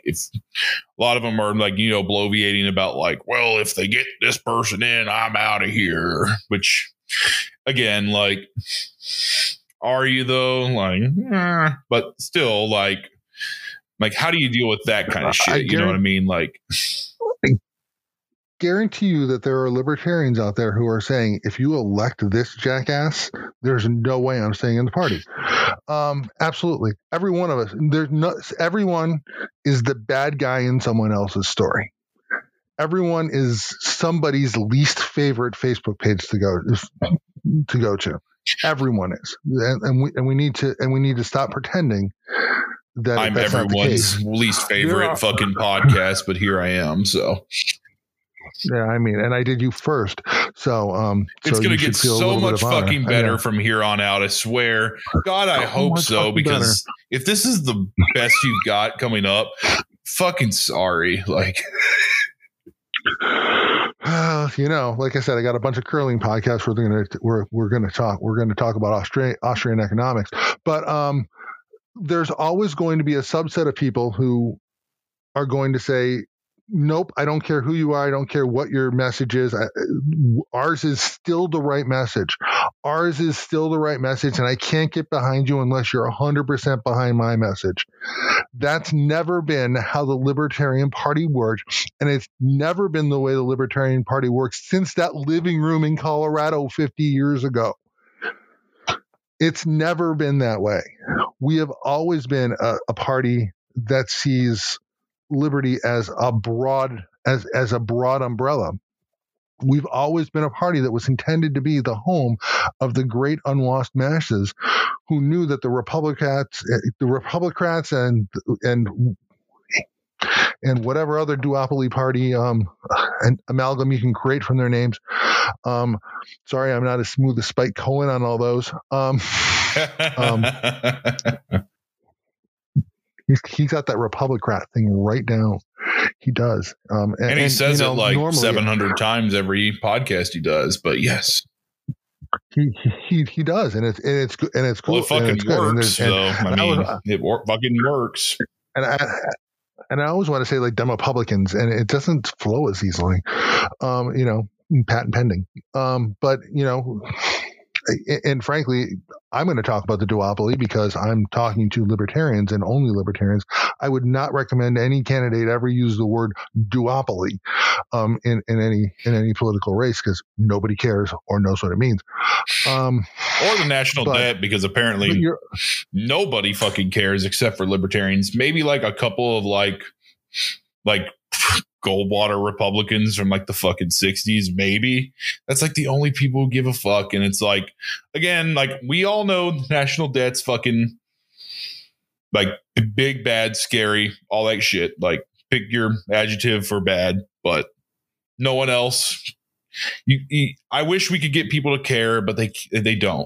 bloviating about, like, well, if they get this person in, I'm out of here, which, again, like, are you though? Like, but still, like, how do you deal with that kind of shit? You know what I mean? Like, I guarantee you that there are libertarians out there who are saying, if you elect this jackass, there's no way I'm staying in the party. Absolutely. Every one of us, everyone is the bad guy in someone else's story. Everyone is somebody's least favorite Facebook page to go to. Everyone is, and we need to stop pretending that I'm everyone's least favorite fucking podcast, but here I am. So yeah, I mean, and I did you first, so it's going to get so much fucking better from here on out. I swear, God, I hope so, because if this is the best you've got coming up, fucking sorry, like. You know, like I said, I got a bunch of curling podcasts where we're going to talk about Austrian economics, but there's always going to be a subset of people who are going to say, nope, I don't care who you are. I don't care what your message is. Ours is still the right message. Ours is still the right message, and I can't get behind you unless you're 100% behind my message. That's never been how the Libertarian Party worked, and it's never been the way the Libertarian Party works since that living room in Colorado 50 years ago. It's never been that way. We have always been a party that sees liberty as a broad umbrella. We've always been a party that was intended to be the home of the great unwashed masses who knew that the Republicans and whatever other duopoly party and amalgam you can create from their names. Sorry, I'm not as smooth as Spike Cohen on all those. He's got that Republicrat thing right down. He does. And he says it like normally, 700 times every podcast he does, but yes. He does, and it's cool. Well, it fucking works. It fucking works. And I always want to say like Demopublicans, and it doesn't flow as easily. Patent pending. But and frankly, I'm going to talk about the duopoly because I'm talking to libertarians and only libertarians. I would not recommend any candidate ever use the word duopoly in any political race because nobody cares or knows what it means. Or the national debt, because apparently nobody fucking cares except for libertarians. Maybe like a couple of like Goldwater Republicans from like the fucking 60s, maybe. That's like the only people who give a fuck. And it's like, again, like we all know national debt's fucking like big, bad, scary, all that shit. Like pick your adjective for bad, but no one else. I wish we could get people to care, but they don't.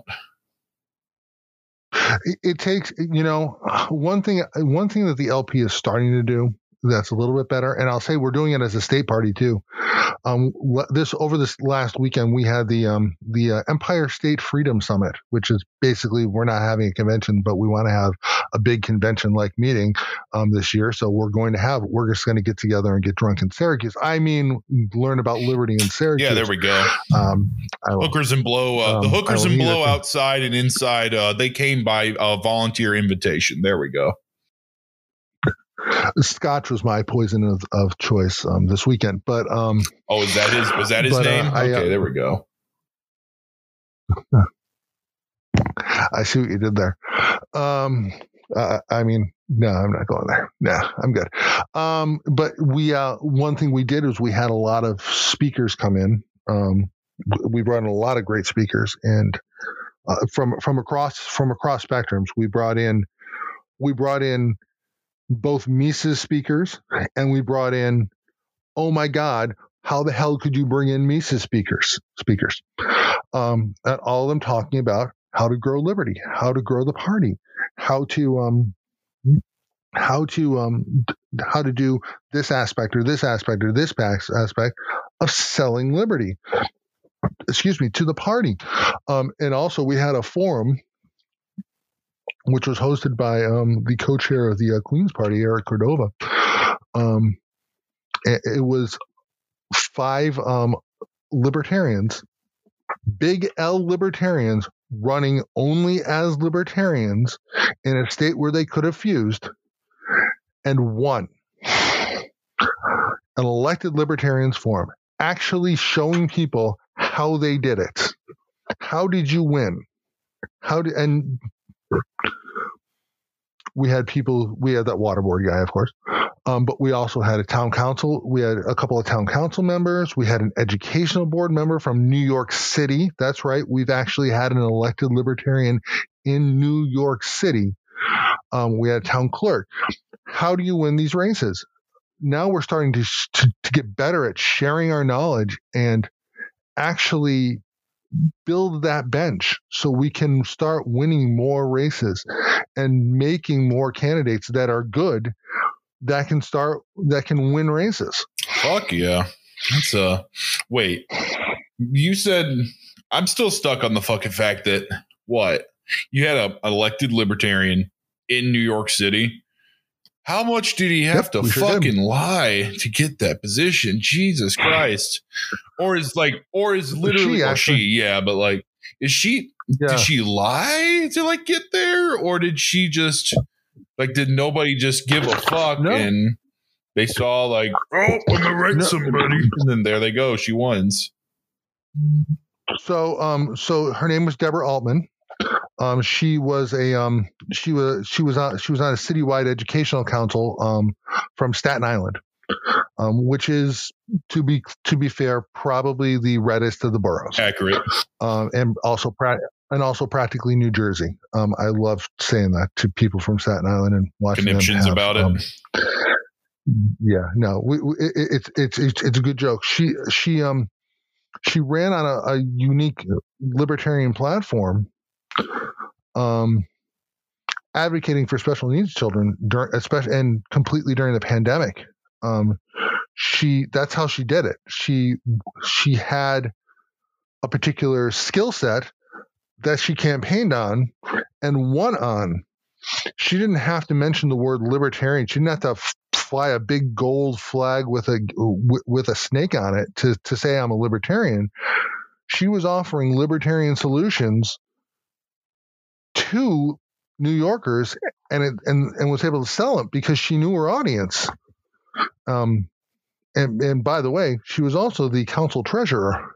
It takes, one thing that the LP is starting to do that's a little bit better. And I'll say we're doing it as a state party too. Over this last weekend, we had the Empire State Freedom Summit, which is basically we're not having a convention, but we want to have a big convention-like meeting this year. So we're just going to get together and get drunk in Syracuse. I mean, learn about liberty in Syracuse. Yeah, there we go. Hookers and blow. The hookers and blow outside and inside. They came by a volunteer invitation. There we go. Scotch was my poison of choice this weekend. But was that his name? Okay, there we go. I see what you did there. I mean, no, I'm not going there. Nah, I'm good. But we one thing we did is we had a lot of speakers come in. We brought in a lot of great speakers, and from across spectrums, we brought in both Mises speakers, and we brought in, oh my God, how the hell could you bring in Mises speakers? And all of them talking about how to grow liberty, how to grow the party, how to do this aspect or this aspect or this aspect of selling liberty, to the party. And also we had a forum which was hosted by the co-chair of the Queen's Party, Eric Cordova. It was 5 libertarians, big L libertarians, running only as libertarians in a state where they could have fused, and won. An elected libertarians forum, actually showing people how they did it. How did you win? And we had that water board guy, of course. But we also had a town council. We had a couple of town council members. We had an educational board member from New York City. That's right. We've actually had an elected libertarian in New York City. We had a town clerk. How do you win these races? Now we're starting to get better at sharing our knowledge and actually build that bench so we can start winning more races and making more candidates that are good, that can win races. Fuck yeah. That's wait, you said, I'm still stuck on the fucking fact that you had an elected libertarian in New York City. How much did he have to fucking lie to get that position? Jesus Christ. Or is literally did she lie to get there? Or did she just did nobody just give a fuck? No. And they saw I'm gonna write somebody, and then there they go. She wins. So her name was Deborah Altman. She was on a citywide educational council from Staten Island, which is, to be fair, probably the reddest of the boroughs. Accurate. And also practically New Jersey. I love saying that to people from Staten Island and watching conniptions about it. Yeah, no, it's a good joke. She ran on a unique libertarian platform, advocating for special needs children and completely during the pandemic. That's how she did it. She had a particular skill set that she campaigned on and won on. She didn't have to mention the word libertarian. She didn't have to fly a big gold flag with a snake on it to say I'm a libertarian. She was offering libertarian solutions to New Yorkers and was able to sell it because she knew her audience. And by the way, she was also the council treasurer,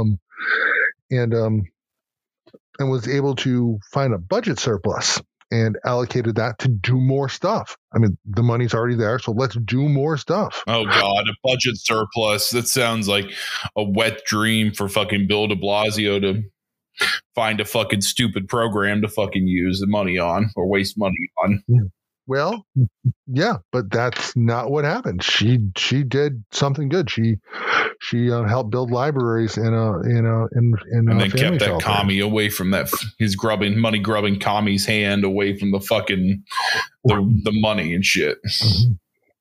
and was able to find a budget surplus and allocated that to do more stuff. I mean, the money's already there, so let's do more stuff. Oh God, a budget surplus. That sounds like a wet dream for fucking Bill de Blasio to find a fucking stupid program to fucking use the money on or waste money on. Yeah. Well, yeah, but that's not what happened. She did something good. She helped build libraries in and then kept that commie away from that. His money grubbing commie's hand away from the fucking the money and shit. Mm-hmm.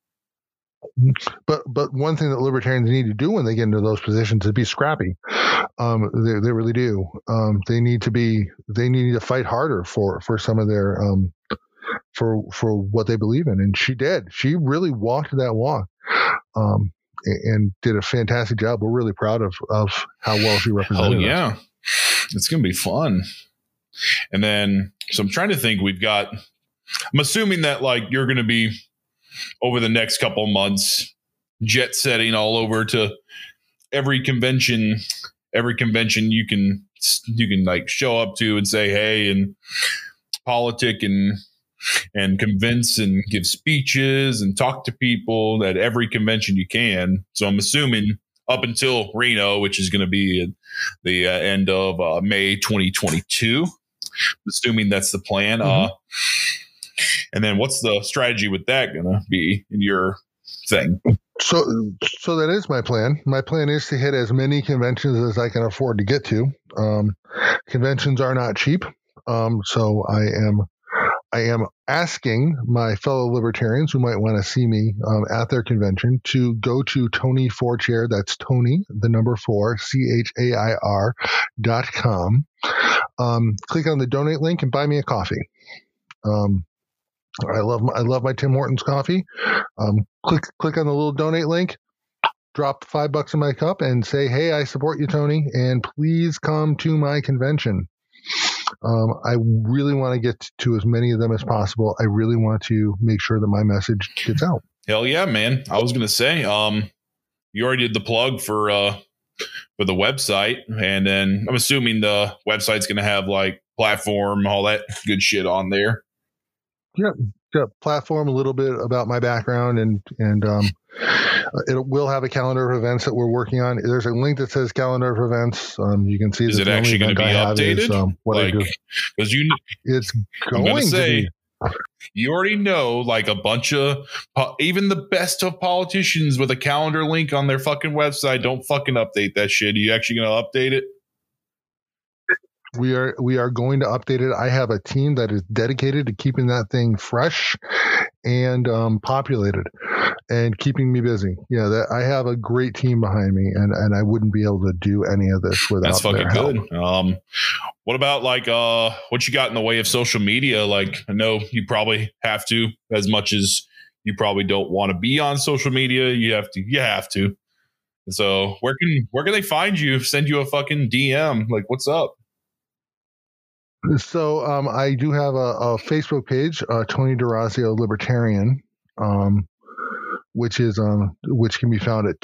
But one thing that libertarians need to do when they get into those positions is be scrappy. They really do. They need to fight harder for some of their for what they believe in, and she did. She really walked that walk, and did a fantastic job. We're really proud of how well she represented. Oh yeah, it's gonna be fun. And then, so I'm trying to think. I'm assuming that you're gonna be over the next couple months, jet setting all over to every convention you can like show up to and say hey and politic and convince and give speeches and talk to people at every convention you can. So I'm assuming up until Reno, which is going to be at the end of May 2022, assuming that's the plan. Mm-hmm. And then what's the strategy with that going to be in your thing? So that is my plan. My plan is to hit as many conventions as I can afford to get to. Conventions are not cheap. So I am asking my fellow libertarians who might want to see me at their convention to go to Tony4Chair. That's Tony, the number 4, CHAIR.com. Click on the donate link and buy me a coffee. I love my Tim Hortons coffee. Click on the little donate link, drop $5 in my cup, and say, "Hey, I support you, Tony, and please come to my convention." I really want to get to as many of them as possible. I really want to make sure that my message gets out. Hell yeah, man! I was gonna say, you already did the plug for the website, and then I'm assuming the website's gonna have like platform, all that good shit on there. Yeah, platform, a little bit about my background, and it will have a calendar of events that we're working on. There's a link that says calendar of events. You can see. Is it actually going to be updated? What I do. Because it's going to be. You already know, like a bunch of even the best of politicians with a calendar link on their fucking website don't fucking update that shit. Are you actually going to update it? We are going to update it. I have a team that is dedicated to keeping that thing fresh and populated and keeping me busy. Yeah, I have a great team behind me, and I wouldn't be able to do any of this without That's fucking their help. Good. What about like what you got in the way of social media? Like, I know you probably have to, as much as you probably don't want to be on social media. You have to. So where can they find you? Send you a fucking DM. Like, what's up? So I do have a Facebook page, Tony D'Orazio Libertarian, which can be found at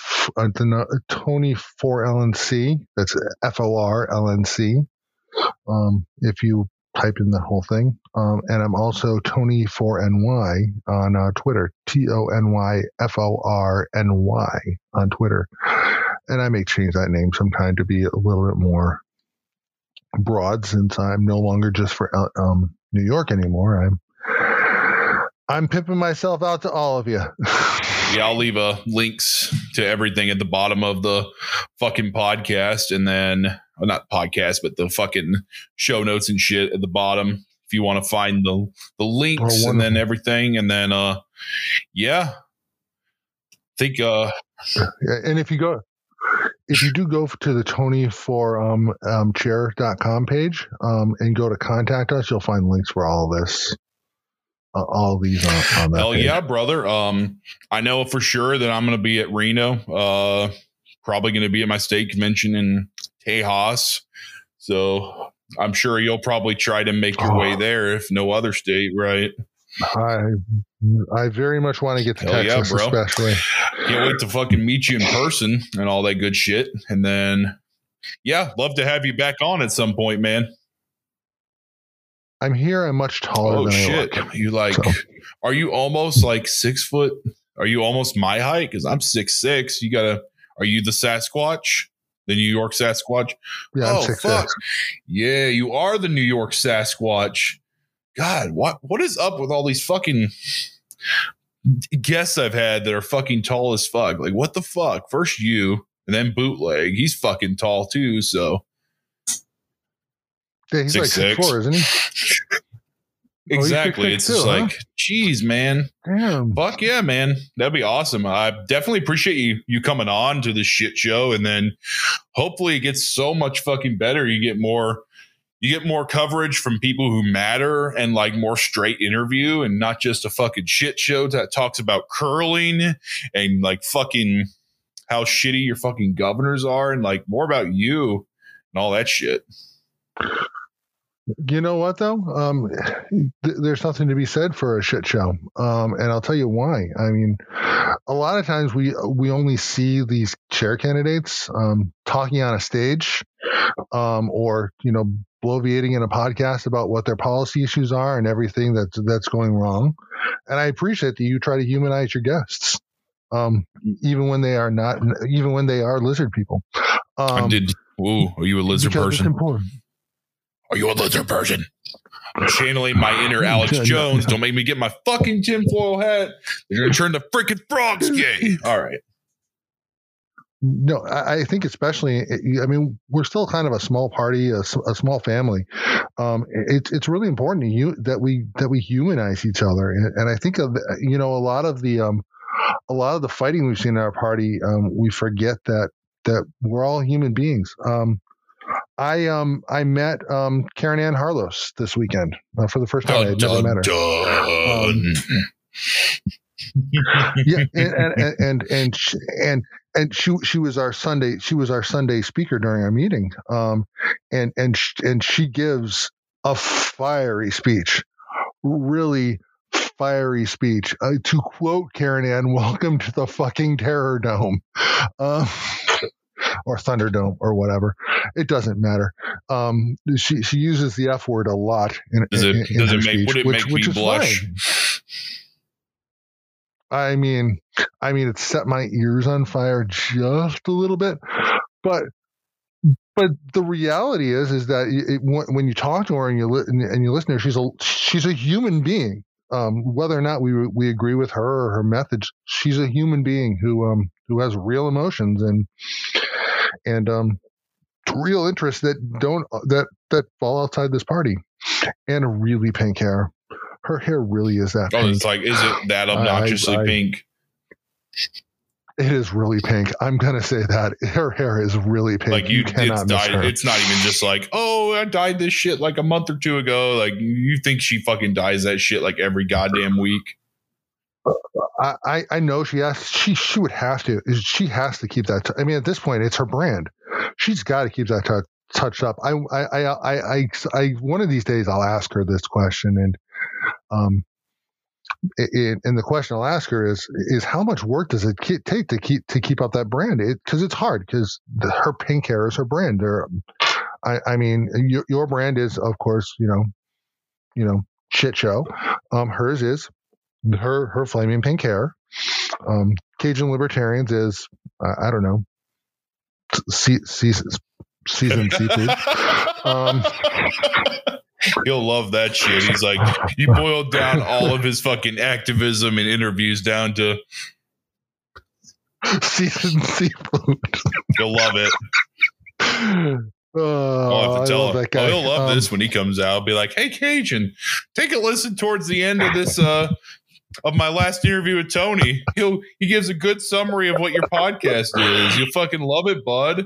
Tony4LNC. That's FORLNC. If you type in the whole thing, and I'm also Tony4NY on Twitter, TONYFORNY on Twitter, and I may change that name sometime to be a little bit more broad, since I'm no longer just for New York anymore. I'm pimping myself out to all of you. Yeah, I'll leave links to everything at the bottom of the fucking podcast, and then not podcast, but the fucking show notes and shit at the bottom if you want to find the links and then everything, and then yeah, I think and if you do go to the Tony4chair.com page and go to contact us, you'll find links for all of this. All of these on that Hell page. Yeah, brother. I know for sure that I'm going to be at Reno. Probably going to be at my state convention in Tejas. So I'm sure you'll probably try to make your way there, if no other state, right? I very much want to get to Texas, bro. Especially. Can't wait to fucking meet you in person and all that good shit. And then, yeah, love to have you back on at some point, man. I'm here. I'm much taller than shit. I look. You like, so. Are you almost like 6 foot? Are you almost my height? Because I'm 6'6". Are you the Sasquatch? The New York Sasquatch? Yeah, I'm 6'6". Yeah, you are the New York Sasquatch. God, what is up with all these fucking guests I've had that are fucking tall as fuck? Like, what the fuck? First you, and then Bootleg. He's fucking tall too, so. Yeah, he's 6'4", isn't he? Exactly. It's just like, geez, man. Damn. Fuck yeah, man. That'd be awesome. I definitely appreciate you coming on to this shit show, and then hopefully it gets so much fucking better. You get more coverage from people who matter, and like more straight interview, and not just a fucking shit show that talks about curling and like fucking how shitty your fucking governors are, and like more about you and all that shit. You know what though? There's something to be said for a shit show, and I'll tell you why. I mean, a lot of times we only see these chair candidates talking on a stage, or bloviating in a podcast about what their policy issues are and everything that's going wrong. And I appreciate that you try to humanize your guests, even when they are not, even when they are lizard people. Are you a lizard person? It's important. Are you a lizard person? I'm channeling my inner Alex Jones. Don't make me get my fucking tinfoil hat. You're going to turn the freaking frogs gay. All right. No, I think especially, I mean, we're still kind of a small party, a small family. It's really important to you that we humanize each other. And I think of, a lot of the fighting we've seen in our party, we forget that we're all human beings. I met Karen Ann Harlos this weekend for the first time. I had never met her. Yeah, and she was our Sunday speaker during our meeting. And she gives a fiery speech, really fiery speech. To quote Karen Ann, "Welcome to the fucking Terror Dome." Or Thunderdome or whatever. It doesn't matter. She uses the F word a lot in her speech, would it make me blush? Fine. I mean, it set my ears on fire just a little bit, but the reality is that when you talk to her and you listen to her, she's a human being. Whether or not we agree with her or her methods, she's a human being who has real emotions and real interests that fall outside this party, and really pink hair. Her hair really is that pink. It's like, is it that obnoxiously pink? It is really pink. I'm gonna say that her hair is really pink. Like it's dyed. It's not even just like, oh, I dyed this shit like a month or two ago. Like, you think she fucking dyes that shit like every goddamn week? I know she has. She would have to. She has to keep that. I mean, at this point, it's her brand. She's got to keep that touched up. I one of these days I'll ask her this question, and the question I'll ask her is how much work does it take to keep up that brand? Because it's hard, because her pink hair is her brand. I mean, your brand is, of course, shit show. Hers is her flaming pink hair. Cajun Libertarians is I don't know, seasoned seafood. He'll love that shit. He's like, he boiled down all of his fucking activism and interviews down to seasoned seafood. He'll love it. I'll have to tell him. He'll love this when he comes out. Be like, hey, Cajun, take a listen towards the end of this of my last interview with Tony. He gives a good summary of what your podcast is. You'll fucking love it, bud.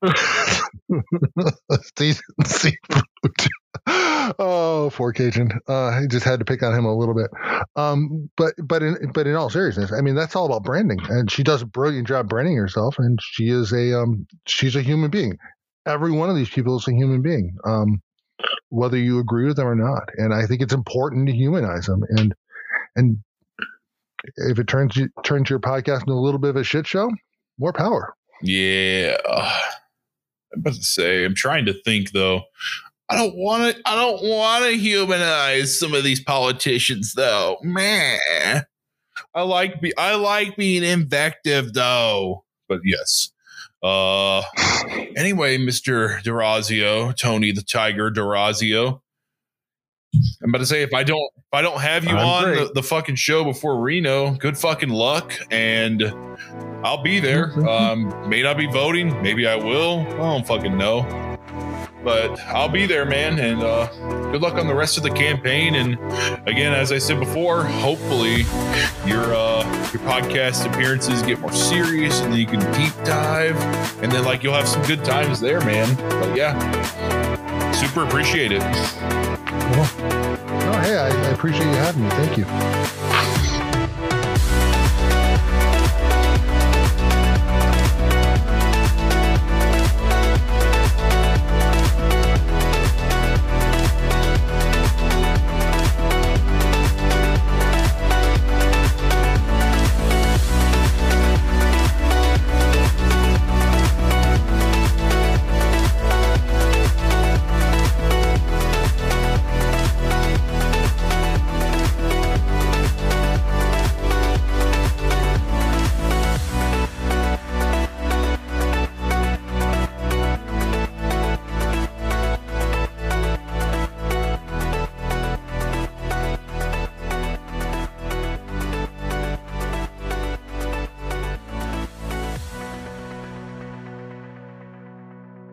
Seasoned seafood. Oh, poor Cajun. I just had to pick on him a little bit. But in all seriousness, I mean, that's all about branding, and she does a brilliant job branding herself, and she's a human being. Every one of these people is a human being, whether you agree with them or not. And I think it's important to humanize them. And if it turns your podcast into a little bit of a shit show, more power. Yeah. I'm about to say, I'm trying to think though. I don't want to humanize some of these politicians though. Man, I like being invective though. But yes. Anyway, Mr. D'Orazio, Tony the Tiger D'Orazio. I'm about to say, if I don't have you on the fucking show before Reno, good fucking luck, and I'll be there. May not be voting, maybe I will. I don't fucking know, but I'll be there, man. And good luck on the rest of the campaign. And again, as I said before, hopefully your podcast appearances get more serious, and then you can deep dive, and then you'll have some good times there, man. But yeah, super appreciate it. Cool. Oh, hey, I appreciate you having me. Thank you.